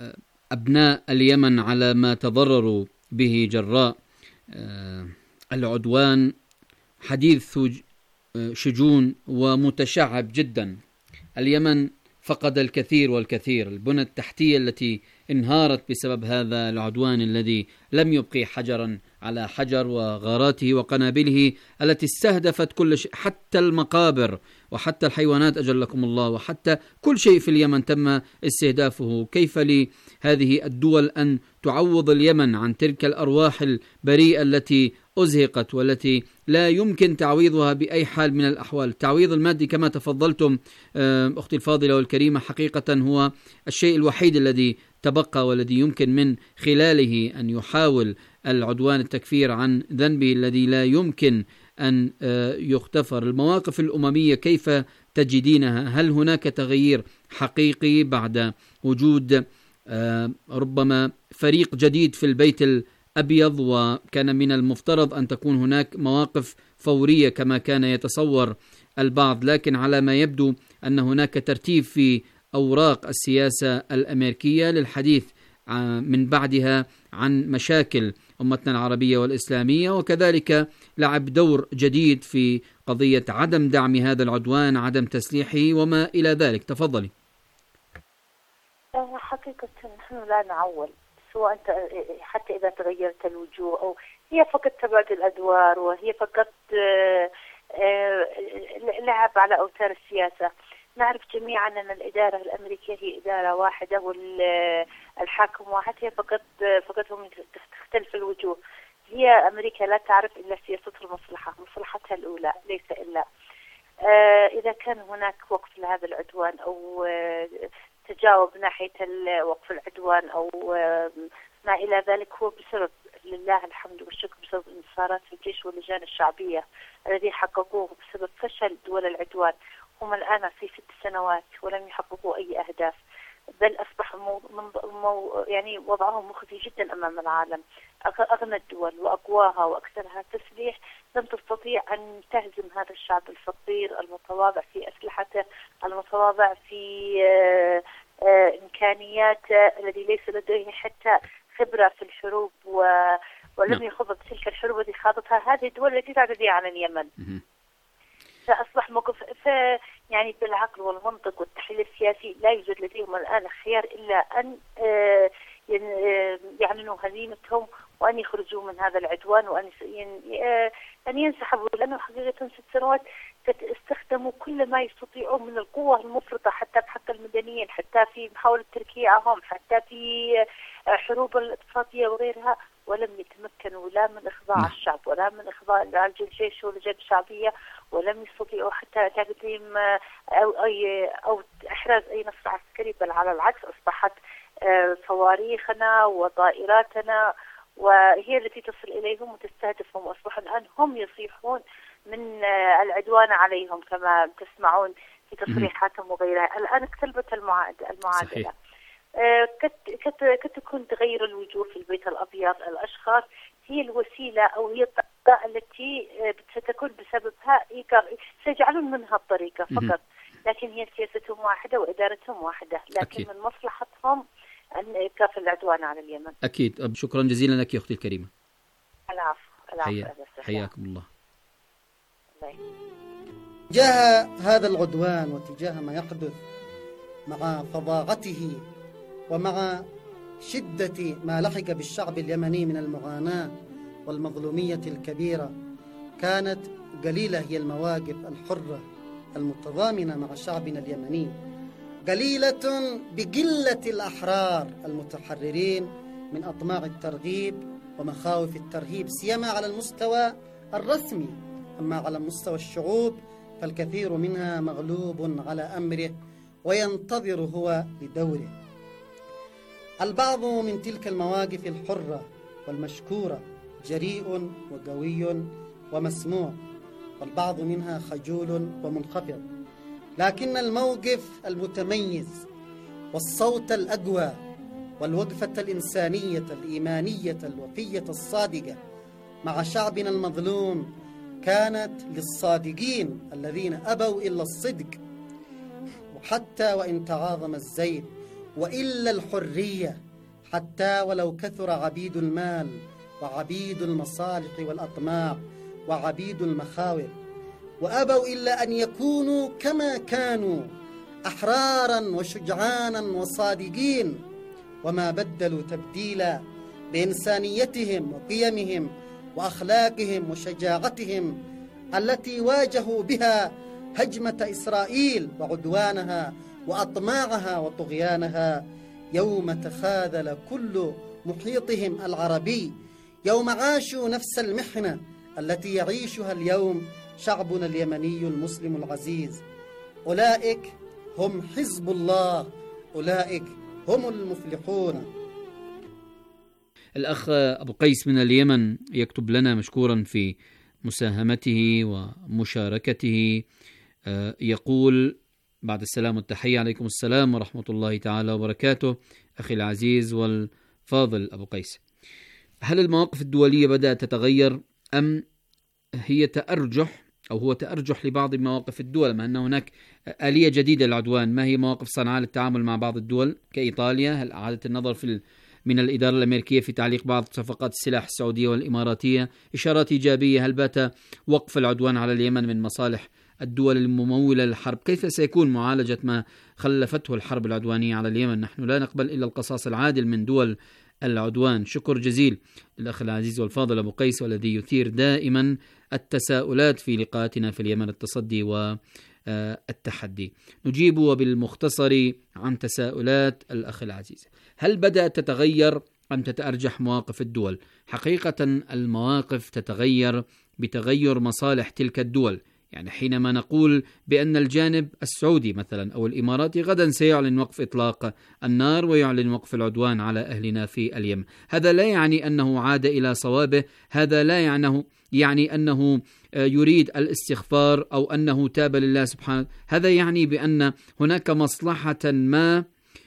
أبناء اليمن على ما تضرروا به جراء العدوان حديث شجون ومتشعب جدا. اليمن فقد الكثير والكثير، البنى التحتية التي انهارت بسبب هذا العدوان الذي لم يبقي حجرا على حجر، وغاراته وقنابله التي استهدفت كل شيء، حتى المقابر وحتى الحيوانات أجلكم الله، وحتى كل شيء في اليمن تم استهدافه. كيف لهذه الدول أن تعوض اليمن عن تلك الأرواح البريئة التي أزهقت والتي لا يمكن تعويضها بأي حال من الأحوال؟ التعويض المادي كما تفضلتم أختي الفاضلة والكريمة حقيقة هو الشيء الوحيد الذي تبقى والذي يمكن من خلاله أن يحاول العدوان التكفير عن ذنبه الذي لا يمكن أن يغتفر. المواقف الأممية كيف تجدينها؟ هل هناك تغيير حقيقي بعد وجود ربما فريق جديد في البيت الأبيض، وكان من المفترض أن تكون هناك مواقف فورية كما كان يتصور البعض، لكن على ما يبدو أن هناك ترتيب في أوراق السياسة الأمريكية للحديث من بعدها عن مشاكل أمتنا العربية والإسلامية، وكذلك لعب دور جديد في قضية عدم دعم هذا العدوان، عدم تسليحه وما إلى ذلك. تفضلي.
حقيقة نحن لا نعول، سواء أنت حتى إذا تغيرت الوجوه أو هي فقط تبادل الأدوار، وهي فقط لعب على أوتار السياسة. نعرف جميعا أن الإدارة الأمريكية هي إدارة واحدة والحاكم واحد، هي فقط فقط هم تختلف الوجوه. هي أمريكا لا تعرف إلا سياسة المصلحة، مصلحتها الأولى ليس إلا. إذا كان هناك وقف لهذا العدوان أو تجاوب ناحية وقف العدوان أو ما إلى ذلك، هو بسبب لله الحمد والشكر بسبب انتصارات الجيش واللجان الشعبية الذي حققوه بسبب فشل دول العدوان. هم الآن في ست سنوات ولم يحققوا أي أهداف، بل أصبح مو مو يعني وضعهم مخزي جدا أمام العالم. أغنى الدول وأقواها وأكثرها تسليح لم تستطيع أن تهزم هذا الشعب الفقير المتواضع في أسلحته، المتواضع في إمكانياته، الذي ليس لديه حتى خبرة في الحروب ولم يخوض تلك الحروب التي خاضتها هذه الدول التي تعتدي على اليمن. فأصبح موقف يعني بالعقل والمنطق والتحليل السياسي لا يوجد لديهم الآن خيار إلا أن يعلنوا هزيمتهم وأن يخرجوا من هذا العدوان وأن أن ينسحبوا، لأنه حقيقة ست سنوات استخدموا كل ما يستطيعون من القوة المفرطة حتى بحق المدنيين، حتى في محاولة تركيعهم، حتى في حروب الاقتصادية وغيرها، ولم يتمكنوا لا من إخضاع الشعب ولا من إخضاع الجيش واللجان الشعبية، ولم يستطيعوا حتى تقديم أو أي أو إحراز أي نصر عسكري، بل على العكس أصبحت صواريخنا وطائراتنا وهي التي تصل إليهم وتستهدفهم، وأصبحوا الآن هم يصيحون من العدوان عليهم كما تسمعون في تصريحاتهم وغيرها. الآن اقتلبت المعادلة. قد تكون تغير الوجوه في البيت الأبيض، الأشخاص هي الوسيلة أو هي الطريقة التي ستكون بسببها سيجعلون منها الطريقة فقط، لكن هي سياستهم واحدة وإدارتهم واحدة، لكن أكيد من مصلحتهم أن إيقاف العدوان على اليمن.
أكيد. شكرا جزيلا لك يا أختي الكريمة.
العفو.
حيا. حياكم الله.
تجاه هذا العدوان وتجاه ما يحدث مع فظاعته ومع شدة ما لحق بالشعب اليمني من المعاناة والمظلومية الكبيرة، كانت قليلة هي المواقف الحرة المتضامنة مع شعبنا اليمني، قليلة بقلة الأحرار المتحررين من أطماع الترغيب ومخاوف الترهيب، سيما على المستوى الرسمي. أما على مستوى الشعوب فالكثير منها مغلوب على أمره وينتظر هو لدوره. البعض من تلك المواقف الحرة والمشكورة جريء وقوي ومسموع، والبعض منها خجول ومنخفض، لكن الموقف المتميز والصوت الأقوى والوقفة الإنسانية الإيمانية الوفية الصادقة مع شعبنا المظلوم كانت للصادقين الذين أبوا إلا الصدق، وحتى وإن تعاظم الزيت، وإلا الحرية، حتى ولو كثر عبيد المال وعبيد المصالح والأطماع وعبيد المخاوف، وأبوا إلا أن يكونوا كما كانوا أحرارا وشجعانا وصادقين، وما بدلوا تبديلا بإنسانيتهم وقيمهم وأخلاقهم وشجاعتهم التي واجهوا بها هجمة إسرائيل وعدوانها وأطماعها وطغيانها، يوم تخاذل كل محيطهم العربي، يوم عاشوا نفس المحنة التي يعيشها اليوم شعبنا اليمني المسلم العزيز. أولئك هم حزب الله، أولئك هم المفلحون.
الأخ أبو قيس من اليمن يكتب لنا مشكورا في مساهمته ومشاركته، يقول: بعد السلام والتحية، عليكم السلام ورحمة الله تعالى وبركاته. أخي العزيز والفاضل أبو قيس، هل المواقف الدولية بدأت تتغير أم هي تأرجح أو هو تأرجح لبعض مواقف الدول، مع أن هناك آلية جديدة للعدوان؟ ما هي مواقف صنعاء للتعامل مع بعض الدول كإيطاليا؟ هل أعادت النظر في من الإدارة الأمريكية في تعليق بعض صفقات السلاح السعودية والإماراتية؟ إشارات إيجابية. هل بات وقف العدوان على اليمن من مصالح الدول الممولة للحرب؟ كيف سيكون معالجة ما خلفته الحرب العدوانية على اليمن؟ نحن لا نقبل إلا القصاص العادل من دول العدوان. شكر جزيل الأخ العزيز والفاضل أبو قيس، والذي يثير دائما التساؤلات في لقاءاتنا في اليمن، التصدي والتحدي. نجيب بالمختصر عن تساؤلات الأخ العزيز. هل بدأت تتغير أم تتأرجح مواقف الدول؟ حقيقة المواقف تتغير بتغير مصالح تلك الدول. يعني حينما نقول بأن الجانب السعودي مثلا أو الإماراتي غدا سيعلن وقف إطلاق النار ويعلن وقف العدوان على أهلنا في اليمن، هذا لا يعني أنه عاد إلى صوابه، هذا لا يعني يعني أنه يريد الاستغفار أو أنه تاب لله سبحانه، هذا يعني بأن هناك مصلحة ما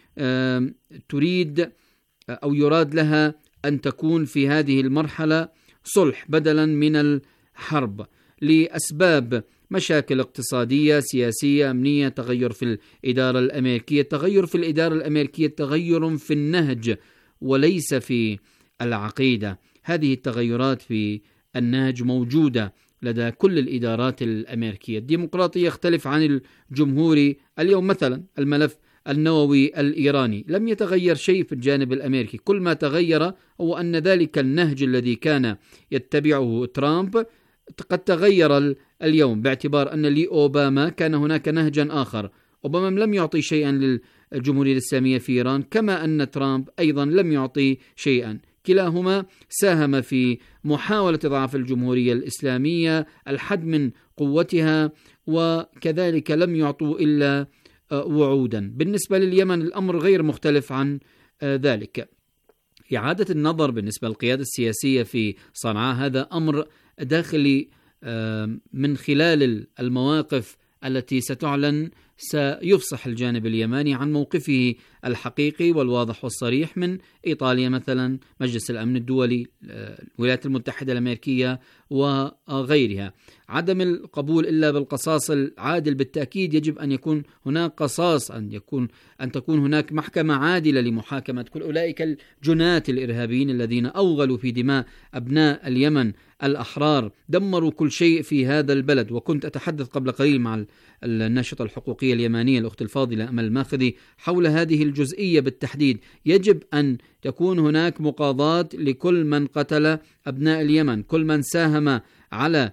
تريد أو يراد لها أن تكون في هذه المرحلة صلح بدلا من الحرب، لأسباب مشاكل اقتصادية، سياسية، أمنية، تغير في الإدارة الأمريكية. تغير في الإدارة الأمريكية تغير في النهج وليس في العقيدة. هذه التغيرات في النهج موجودة لدى كل الإدارات الأمريكية. الديمقراطي يختلف عن الجمهوري. اليوم مثلا الملف النووي الإيراني لم يتغير شيء في الجانب الأمريكي، كل ما تغير هو أن ذلك النهج الذي كان يتبعه ترامب قد تغير اليوم، باعتبار أن لأوباما كان هناك نهجا آخر. أوباما لم يعطي شيئا للجمهورية الإسلامية في إيران، كما أن ترامب أيضا لم يعطي شيئا. كلاهما ساهم في محاولة إضعاف الجمهورية الإسلامية، الحد من قوتها، وكذلك لم يعطوا إلا وعودا. بالنسبة لليمن الأمر غير مختلف عن ذلك. إعادة النظر بالنسبة للقيادة السياسية في صنعاء هذا أمر داخلي من خلال المواقف التي ستعلن. سيفصح الجانب اليماني عن موقفه الحقيقي والواضح والصريح من إيطاليا مثلا، مجلس الأمن الدولي، الولايات المتحدة الأمريكية وغيرها. عدم القبول إلا بالقصاص العادل، بالتأكيد يجب أن يكون هناك قصاص، أن يكون أن تكون هناك محكمة عادلة لمحاكمة كل أولئك الجناة الإرهابيين الذين أوغلوا في دماء أبناء اليمن الأحرار، دمروا كل شيء في هذا البلد. وكنت أتحدث قبل قليل مع الناشطة الحقوقية اليمانية الأخت الفاضلة أمل الماخذي حول هذه الجزئية بالتحديد. يجب أن تكون هناك مقاضاة لكل من قتل أبناء اليمن، كل من ساهم على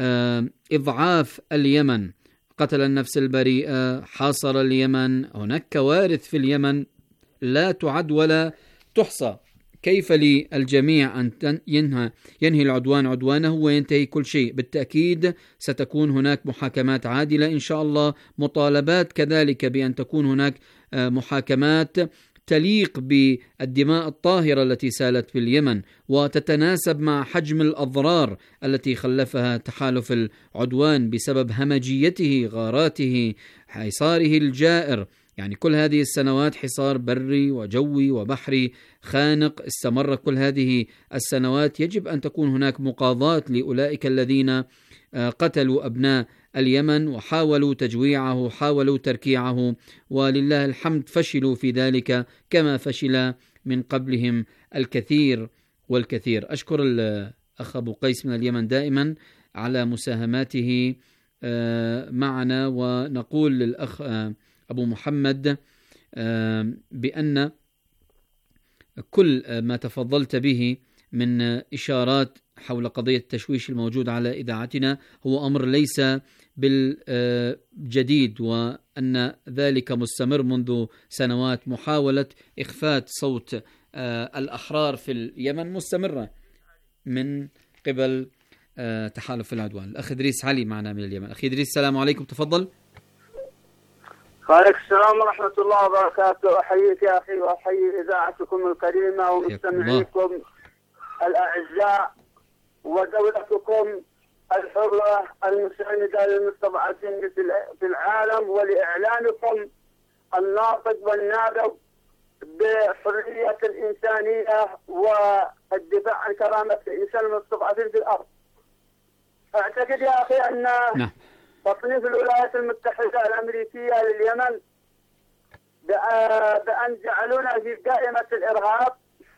إضعاف اليمن، قتل النفس البريئة، حاصر اليمن. هناك كوارث في اليمن لا تعد ولا تحصى. كيف للجميع أن ينهى ينهي العدوان عدوانه وينتهي كل شيء؟ بالتأكيد ستكون هناك محاكمات عادلة إن شاء الله، مطالبات كذلك بأن تكون هناك محاكمات تليق بالدماء الطاهرة التي سالت في اليمن وتتناسب مع حجم الأضرار التي خلفها تحالف العدوان بسبب همجيته، غاراته، حصاره الجائر. يعني كل هذه السنوات حصار بري وجوي وبحري خانق استمر كل هذه السنوات. يجب أن تكون هناك مقاضاة لأولئك الذين قتلوا أبناء اليمن وحاولوا تجويعه، حاولوا تركيعه، ولله الحمد فشلوا في ذلك كما فشل من قبلهم الكثير والكثير. أشكر الأخ أبو قيس من اليمن دائما على مساهماته معنا، ونقول للأخ أبو محمد بأن كل ما تفضلت به من إشارات حول قضية التشويش الموجود على إذاعتنا هو أمر ليس بالجديد، وأن ذلك مستمر منذ سنوات. محاولة إخفاء صوت الأحرار في اليمن مستمرة من قبل تحالف العدوان. الأخ إدريس علي معنا من اليمن. أخي إدريس السلام عليكم، تفضل.
وعليكم السلام ورحمة الله وبركاته. أحييك يا أخي وأحيي إذاعتكم الكريمة ومستمعيكم الأعزاء ودولتكم الحرة المساندة للمستضعفين في العالم، ولإعلانكم الناطق والنابض بحرية الإنسانية والدفاع عن كرامة الإنسان المستضعفين في الأرض. أعتقد يا أخي أن
نعم.
تصنيف الولايات المتحدة الأمريكية لليمن بأن جعلونا في قائمة الإرهاب،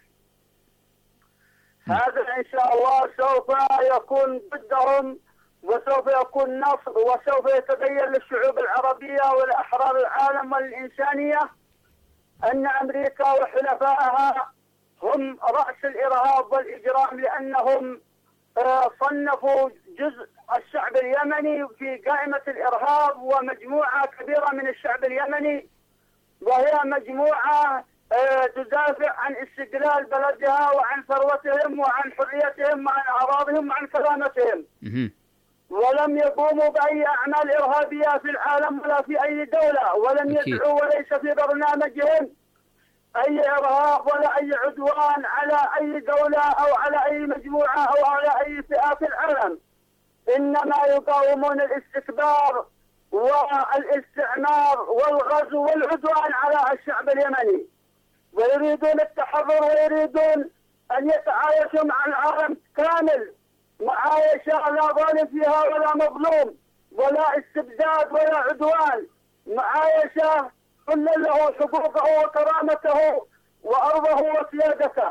هذا إن شاء الله سوف يكون ضدهم وسوف يكون نصر، وسوف يتبين للشعوب العربية ولأحرار العالم والإنسانية أن أمريكا وحلفائها هم رأس الإرهاب والإجرام، لأنهم صنفوا جزء الشعب اليمني في قائمة الإرهاب، ومجموعة كبيرة من الشعب اليمني وهي مجموعة تدافع عن استقلال بلدها وعن ثروتهم وعن حريتهم وعن أعراضهم وعن كرامتهم، ولم يقوموا بأي أعمال إرهابية في العالم ولا في أي دولة، ولم يدعوا وليس في برنامجهم أي إرهاب ولا أي عدوان على أي دولة أو على أي مجموعة أو على أي فئة في العالم، إنما يقاومون الاستكبار والاستعمار والغزو والعدوان على الشعب اليمني، ويريدون التحرر ويريدون أن يتعايشوا مع العالم كامل معايشة لا ظالم فيها ولا مظلوم ولا استبداد ولا عدوان، معايشة كل له حقوقه وكرامته وأرضه وسيادته.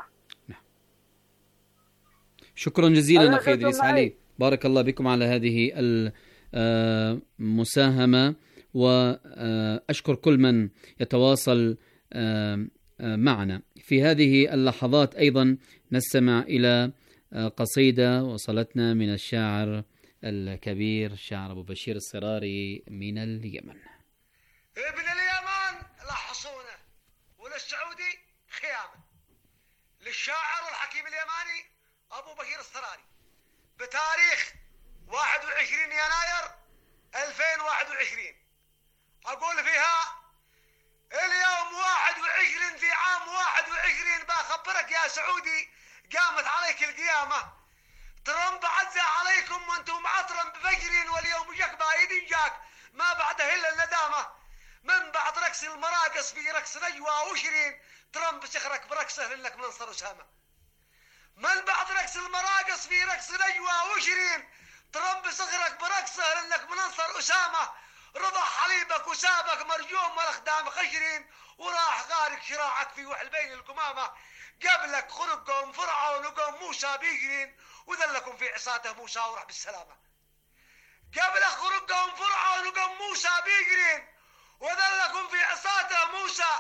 شكرا جزيلا أخي إدريس علي، بارك الله بكم على هذه المساهمة، وأشكر كل من يتواصل معنا في هذه اللحظات. أيضا نستمع إلى قصيدة وصلتنا من الشاعر الكبير الشاعر أبو بشير الصراري من اليمن.
ابن اليمن لحصونه وللسعودي خيامه، للشاعر والحكيم اليماني أبو بكير الصراري، بتاريخ واحد وعشرين يناير ألفين وواحد وعشرين. أقول فيها اليوم واحد وعشرين في عام واحد وعشرين، بخبرك يا سعودي قامت عليك القيامة. ترمب عزة عليكم وانتم مع ترمب فجرين، واليوم جاك بايدين جاك ما بعده إلا الندامة. من بعد رقص المراقص في رقص نجوى وشرين، ترمب سخرك برقصه لك منصر أسامة. من بعد رقص المراقص في رقص نجوى وشرين، ترمب سخرك برقصه لك منصر أسامة. رضى حليبك وسابك مرجوم والأخدام خشرين، وراح غارق شراعك في وحل بين القمامة. قبلك خلقهم فرعون وقوم موسى بيجرين، وذلكم في عصاته موسى وراح بالسلامة. قبلك خلقهم فرعون وقوم موسى بيجرين، وذلكم في عصاته موسى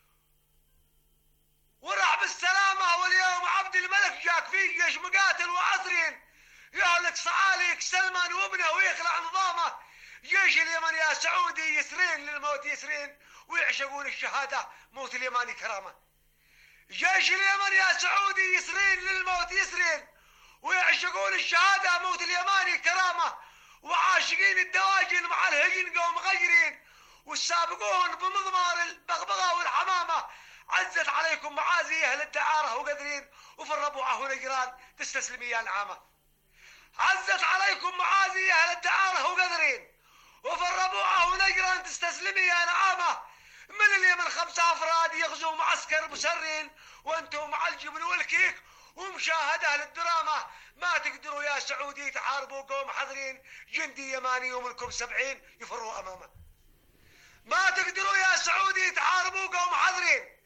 وراح بالسلامة. واليوم عبد الملك جاك في جيش مقاتل وعصرين، يهلك صعاليك سلمان وابنه ويخلع نظامه. جيش اليمن يا سعودي يسرين للموت يسرين، ويعشقون الشهادة موت اليماني كرامة. جيش اليمن يا سعودي يسرين للموت يسرين، ويعشقون الشهادة موت اليماني كرامة. وعاشقين الدواجن مع الهجن قوم غيرين، والسابقون بمضمار البغبغة والحمامة. عزت عليكم معازي أهل الدعارة وقدرين، وفي الربوعة ونجران تستسلمي يا نعامة. عزت عليكم معازي أهل الدعارة وقدرين، وفي الربوعة ونجران تستسلمي يا نعامة. من اليمن خمسة أفراد يغزوا معسكر مسرين، وانتم مع الجبن والكيك ومشاهدة للدراما. ما تقدروا يا سعودي تحاربوا قوم حذرين، جندي يماني ومنكم سبعين يفروا أمامه. ما تقدروا يا سعودي تحاربوا قوم حذرين،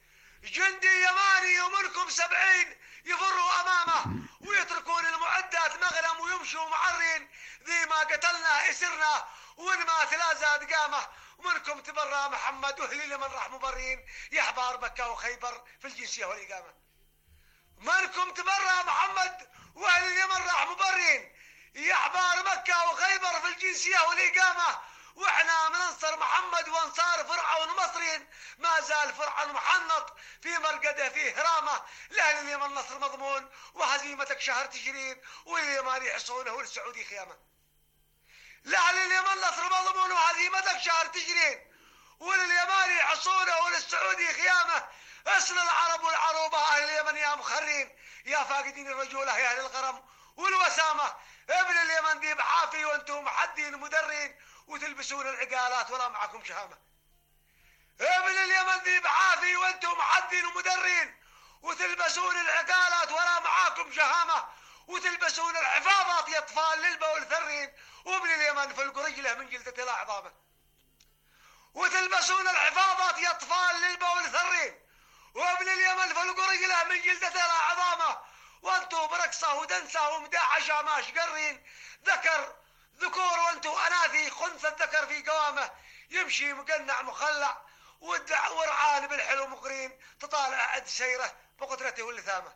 جندي يماني ومنكم سبعين يفروا أمامه ويتركون المعدات مغنم ويمشوا معرين. ذي ما قتلنا اسرنا ونمات لا زاد قامه. ومنكم تبرى محمد وهلي لمن راح مبرين يا أحبار مكة وخيبر في الجنسية والإقامة. منكم تبرى محمد وهلي لمن راح مبرين يا أحبار مكة وخيبر في الجنسية والإقامة. واحنا مننصر محمد وانصار فرعون مصرين. ما زال فرعون محنط في مرقده في هرامه. لاهل اليمن نصر مضمون وهزيمتك شهر تشرين واليمن يحصونه والسعودي خيامه. لاهل اليمن نصر مضمون وهزيمتك شهر تشرين ولليمن يحصونه وللسعودي خيامه. اسل العرب والعروبه اهل اليمن يا مخرين يا فاقدين الرجوله يا اهل الغرم والوسامه. ابن اليمن ذي بحافي وانتم محدين مدرين وتلبسون العقالات ولا معكم شهامة. ابن اليمن ذي بعافي وانتم محدين ومدرين وتلبسون العقالات ولا معاكم شهامة وتلبسون الحفاظات يا اطفال للبول ثرين. وابن اليمن في القرجله من جلدة لا عظامه وتلبسون الحفاظات يا اطفال للبول ثرين. وابن اليمن في القرجله من جلدة لا عظامه وانتم برقصه ودنسه ومداحشه ماش قرين. ذكر ذكور وانتو اناثي خنث الذكر في قوامه يمشي مقنع مخلع ورعان بالحلو مقرين تطالع عد سيره بقدرته واللثامه.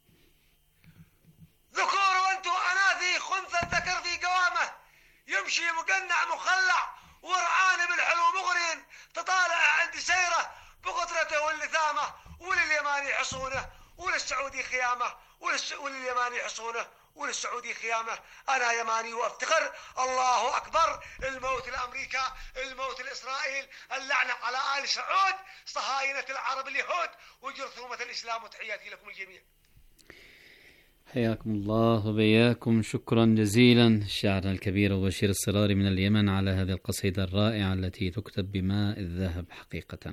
ذكور وانتو اناثي خنث الذكر في قوامه يمشي مقنع مخلع ورعان بالحلو مقرين تطالع عند سيره بقدرته واللثامه. ولليماني حصونه وللسعودي خيامه ولليماني حصونه وللسعودي خيامه. أنا يماني وأفتخر. الله أكبر. الموت لأمريكا الموت لإسرائيل اللعنة على آل سعود صهاينة العرب اليهود وجرثومة الإسلام. وتحياتي لكم الجميع.
حياكم الله وبياكم. شكرا جزيلا الشاعر الكبير بشير الصراري من اليمن على هذه القصيدة الرائعة التي تكتب بماء الذهب حقيقة.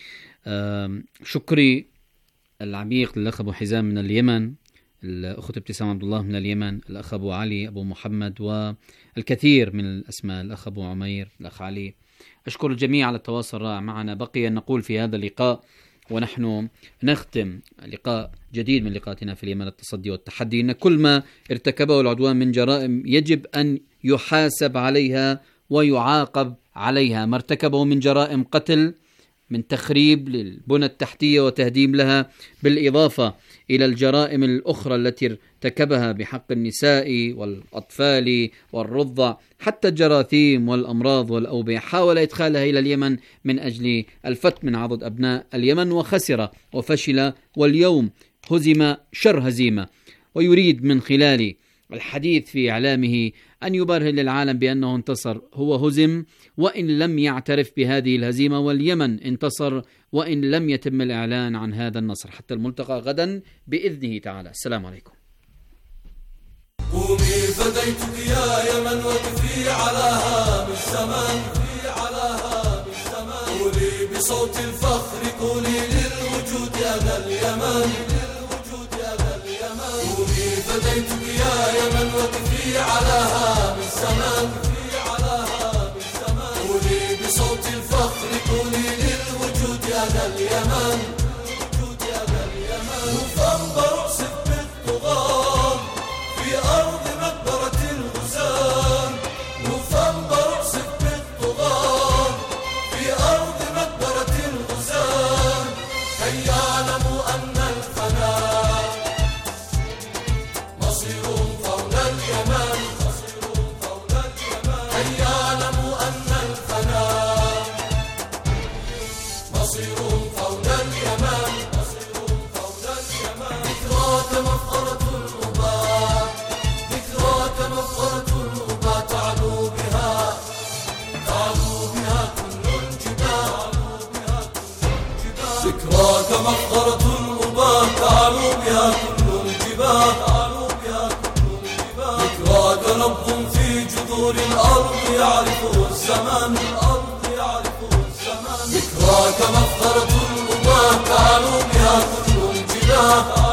شكري العميق للأخ أبو حزام من اليمن، الأخت ابتسام عبد الله من اليمن، الأخ أبو علي أبو محمد والكثير من الأسماء، الأخ أبو عمير، الأخ علي. أشكر الجميع على التواصل الرائع معنا. بقي أن نقول في هذا اللقاء ونحن نختم لقاء جديد من لقاءاتنا في اليمن التصدي والتحدي أن كل ما ارتكبه العدوان من جرائم يجب أن يحاسب عليها ويعاقب عليها. ما ارتكبه من جرائم قتل، من تخريب للبنى التحتية وتهديم لها، بالإضافة إلى الجرائم الأخرى التي ارتكبها بحق النساء والأطفال والرضع، حتى الجراثيم والأمراض والأوبئة، حاول إدخالها إلى اليمن من أجل الفت من عضد أبناء اليمن وخسر وفشل، واليوم هزم شر هزيمة، ويريد من خلال الحديث في إعلامه أن يبرهن للعالم بأنه انتصر. هو هزم وإن لم يعترف بهذه الهزيمة، واليمن انتصر وإن لم يتم الإعلان عن هذا النصر. حتى الملتقى غدا بإذنه تعالى. السلام عليكم.
قومي فديتك يا يمن وقفي على هام الزمان، قولي بصوت الفخر، قولي للوجود أنا اليمن. قومي فديتك يا يمن وقفي على هام الزمان، قولي بصوت الفخر، قولي للوجود أنا اليمن. نوفمبر أقصف بالطغاة في أرض مقبرة الغزاة، نوفمبر أقصف بالطغاة في أرض مقبرة الغزاة، كي يعلموا أن الفناء مصير فوق اليمن، كي يعلموا أن الفناء مصير فوق اليمن. ذكراك مفخرة الأباء، ذكراك مفخرة الأباء، تعلو بها تعلو بها كل الجبال. ذكراك مفخرة الأباء، تعلو بها كل الجبال. ذكراك نبض في جذور الأرض يعرفه الزمان، ذكراك مفخرة الأباء، تعلو بها كل الجبال.